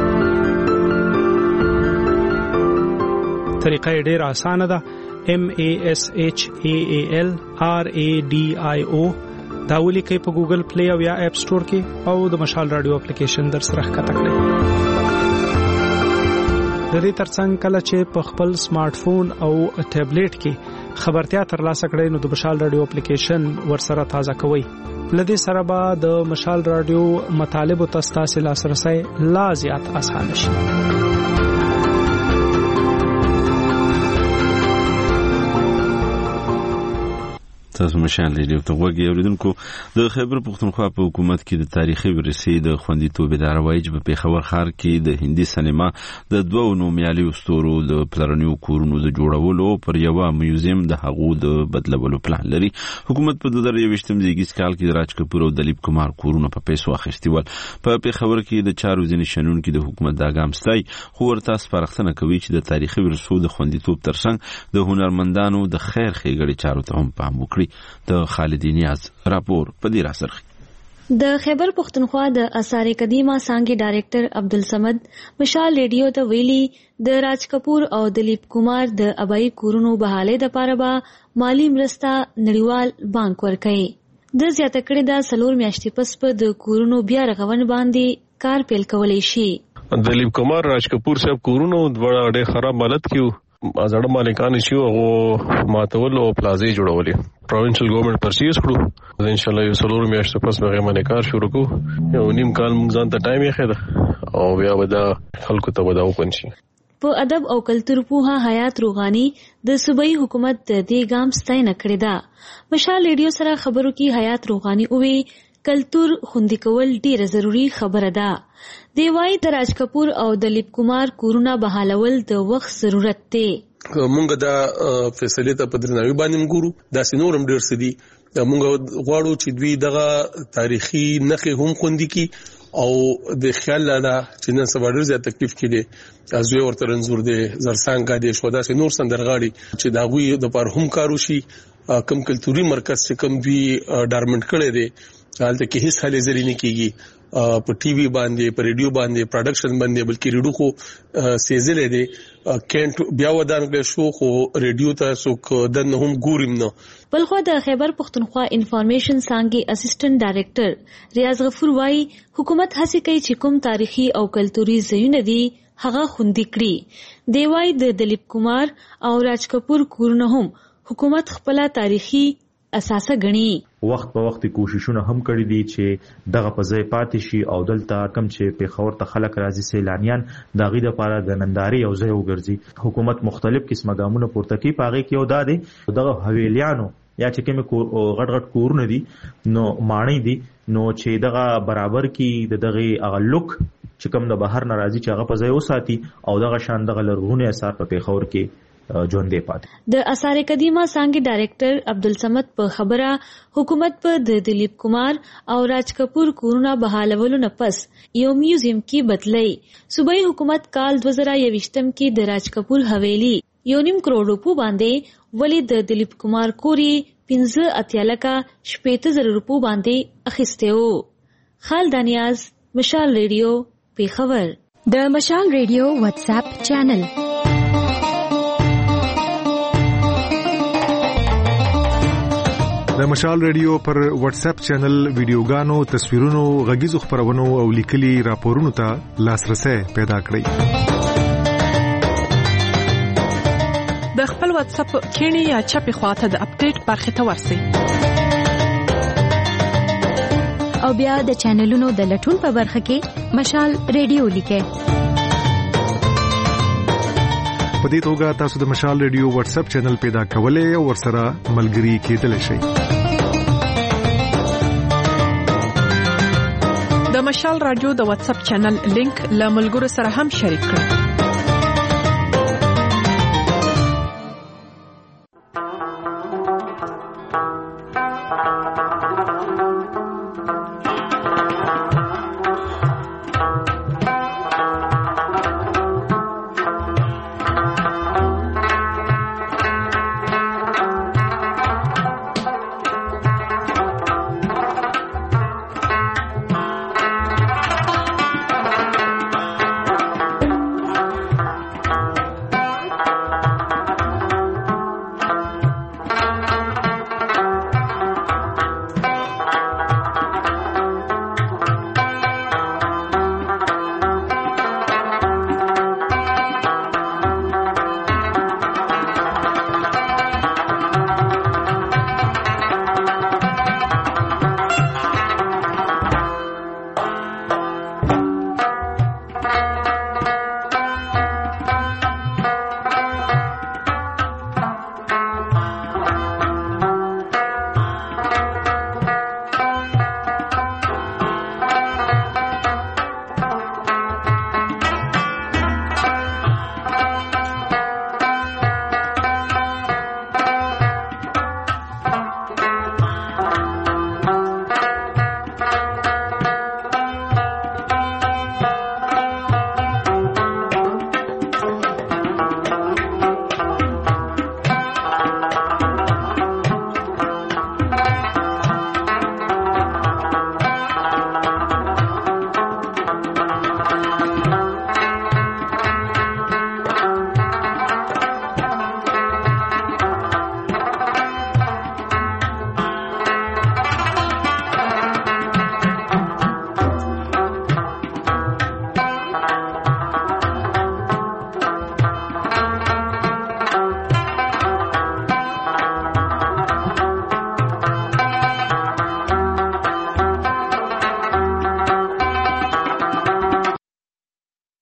Speaker 18: طریقه ډېره اسانه ده. M A S H A A L R A D I O دا ولیکئ په ګوګل پلی او یا اپ سٹور کې او د مشال رادیو اپلیکیشن در سره ښکته کړئ. د دې ترڅنګ کله چې په خپل سمارټ فون او ټابلیټ کې خبرتیا ترلاسه کړئ نو د مشال رادیو اپلیکیشن ورسره تازه کوئ. لدې سره به د مشال رادیو مطالب او تاسو لاسرسي لا زیات اسانه شي.
Speaker 1: تاسو مشال رادیو ته وګورئ اوریدونکو. د خیبر پختونخوا په حکومت کې د تاریخي ورثې د خوندیتوب اداره وایي چې په پیښور ښار کې د هندي سینما د دوو نومیالي استورو د پلرنیو کورونو د جوړولو پر یو میوزیم د هغو د بدلولو پلان لري. حکومت په دوه زره یوویشتم زیږیز کال کې د راج کپور او دلیپ کمار کورونه په پیسو اخیستي ول. په پیښور کې د چارو ځینې شنونکو د حکومت دا ګام ستایي، خو ورته سپارښتنه کوي چې د تاریخي ورثو د خوندیتوب ترڅنګ د هنرمندانو د خیر ښېګړې چارو ته هم پام وکړي. د خالدی نیاز راپور په دې راځي.
Speaker 5: د خیبر پختونخوا د آثار قدیمه څانګې ډایریکټر عبدالصمد مشال ریډیو ته ویلي د راج کپور او دلیپ کمار د ابای کورونو بحاله د پاره به مالی مرسته نړیوال بانک ورکړي. د زیاته کړي د سلور میاشتې پس په د کورونو بیا رغون باندې کار پیل کولای شي.
Speaker 7: دلیپ کمار راج کپور صاحب کورونو د ډېر خراب حالت کې ازړه مالکان شي او ماتول او پلازې جوړولې. پروینشل ګورنمنت پرچیز کړو ان شاء الله یو سلور میاشتې پس به باندې کار شروع کوو. یو نیم کال موږ ځان ته ټایم یې خېده او بیا به دا خلکو ته ودا وکړي شي.
Speaker 5: په ادب او کلتور پوها حیات روغانی د صوبایي حکومت د دې ګام ستاینه کړې ده. مشال ریډیو سره خبرو کې حیات روغانی اووي کلتور خوندي کول ډیره ضروری خبره ده. دی وايي د راج کپور او دلیپ کمار کورونه بحالول د وخت ضرورت دی.
Speaker 19: مونږ دا فیصله ته په درناوي باندې ګورو. دا سينورم ډیر سدي مونږ غواړو چې دوی دغه تاریخي نخې هم خوندي کی او د خیال لاله چې نن سبا ډیر زیات تکلیف کړي ازوی ورته رنزور دي زرسانګا دي شو دا سينور سندرغاړي چې دا غوي د پر هم کارو شي. کم کلتوري مرکز چې کم دوی ډارمنټ کړي دي حالت کې هیڅ حالې زری نه کیږي په ټي وي باندې په ریډیو باندې پروډکشن باندې بلکې ریډیو خو سیزلې دي کینټ بیا ودان کړ شو خو ریډیو ته څوک د نه هم ګوریم نه.
Speaker 5: بلخو د خیبر پختونخوا انفارمیشن څانګې اسسټنټ ډایریکټر ریاض غفور وايي حکومت هڅه کوي چې کوم تاریخي او کلتوري ځایونه دي هغه خوندي کړي. دی وايي د دلیپ کمار او راج کپور کورونه هم حکومت خپل تاریخي اساسه غني.
Speaker 20: وخت په وخت کوششونه هم کړی دي چې دغه په ځای پاتې شي او دلته کم چې پیښور ته خلک راځي سیلانیان د غي د لپاره د ننداري او ځای وګرځي. حکومت مختلف قسمه ګامونه پورته کوي پاغه کې او دا دي دغه حویلیانو یا چې کوم غټ غټ کورونه دي نو مانی دي نو چې دغه برابر کې د دغه اغلوک چې کوم د بهر ناراضي چې هغه په ځای وساتي او دغه شان دغه لرغونی اثار په پیښور کې ژوندې پاتې.
Speaker 5: د آثار قدیمه څانګې ډایریکټر عبدالصمد په خبره حکومت په د دلیپ کمار او راج کپور کورونه بحالولو نه پس یو میوزیم کې بدلی. صوبایي حکومت کال دوه زره یوویشتم کې د راج کپور حویلی یو نیم کروڑ روپو باندې ولی د دلیپ کمار کوري پنځه اتیا لکه شپېته زره روپو باندې اخیسته وو. خالد نیاز مشال ریډیو پیښور.
Speaker 12: د مشال ریډیو واتس اپ چینل
Speaker 21: د مشال ریډیو پر واتس اپ چینل ویډیوګانو، تصویرونو، غږیزو خبرونو او لیکلي راپورونو ته لاسرسي پیدا کړئ.
Speaker 22: د خپل واتس اپ کینی یا چپی خواته د اپډیټ برخه ته ورسئ
Speaker 12: او بیا د چینلونو د لټون په برخه کې مشال ریډیو لیکئ.
Speaker 21: په دې توګه تاسو د مشال ریډیو واتس اپ چینل پیدا کولای او ورسره ملګري کېدلی شئ.
Speaker 22: د مشال رادیو د واتس اپ چینل لینک له ملګرو سره هم شریک کړئ.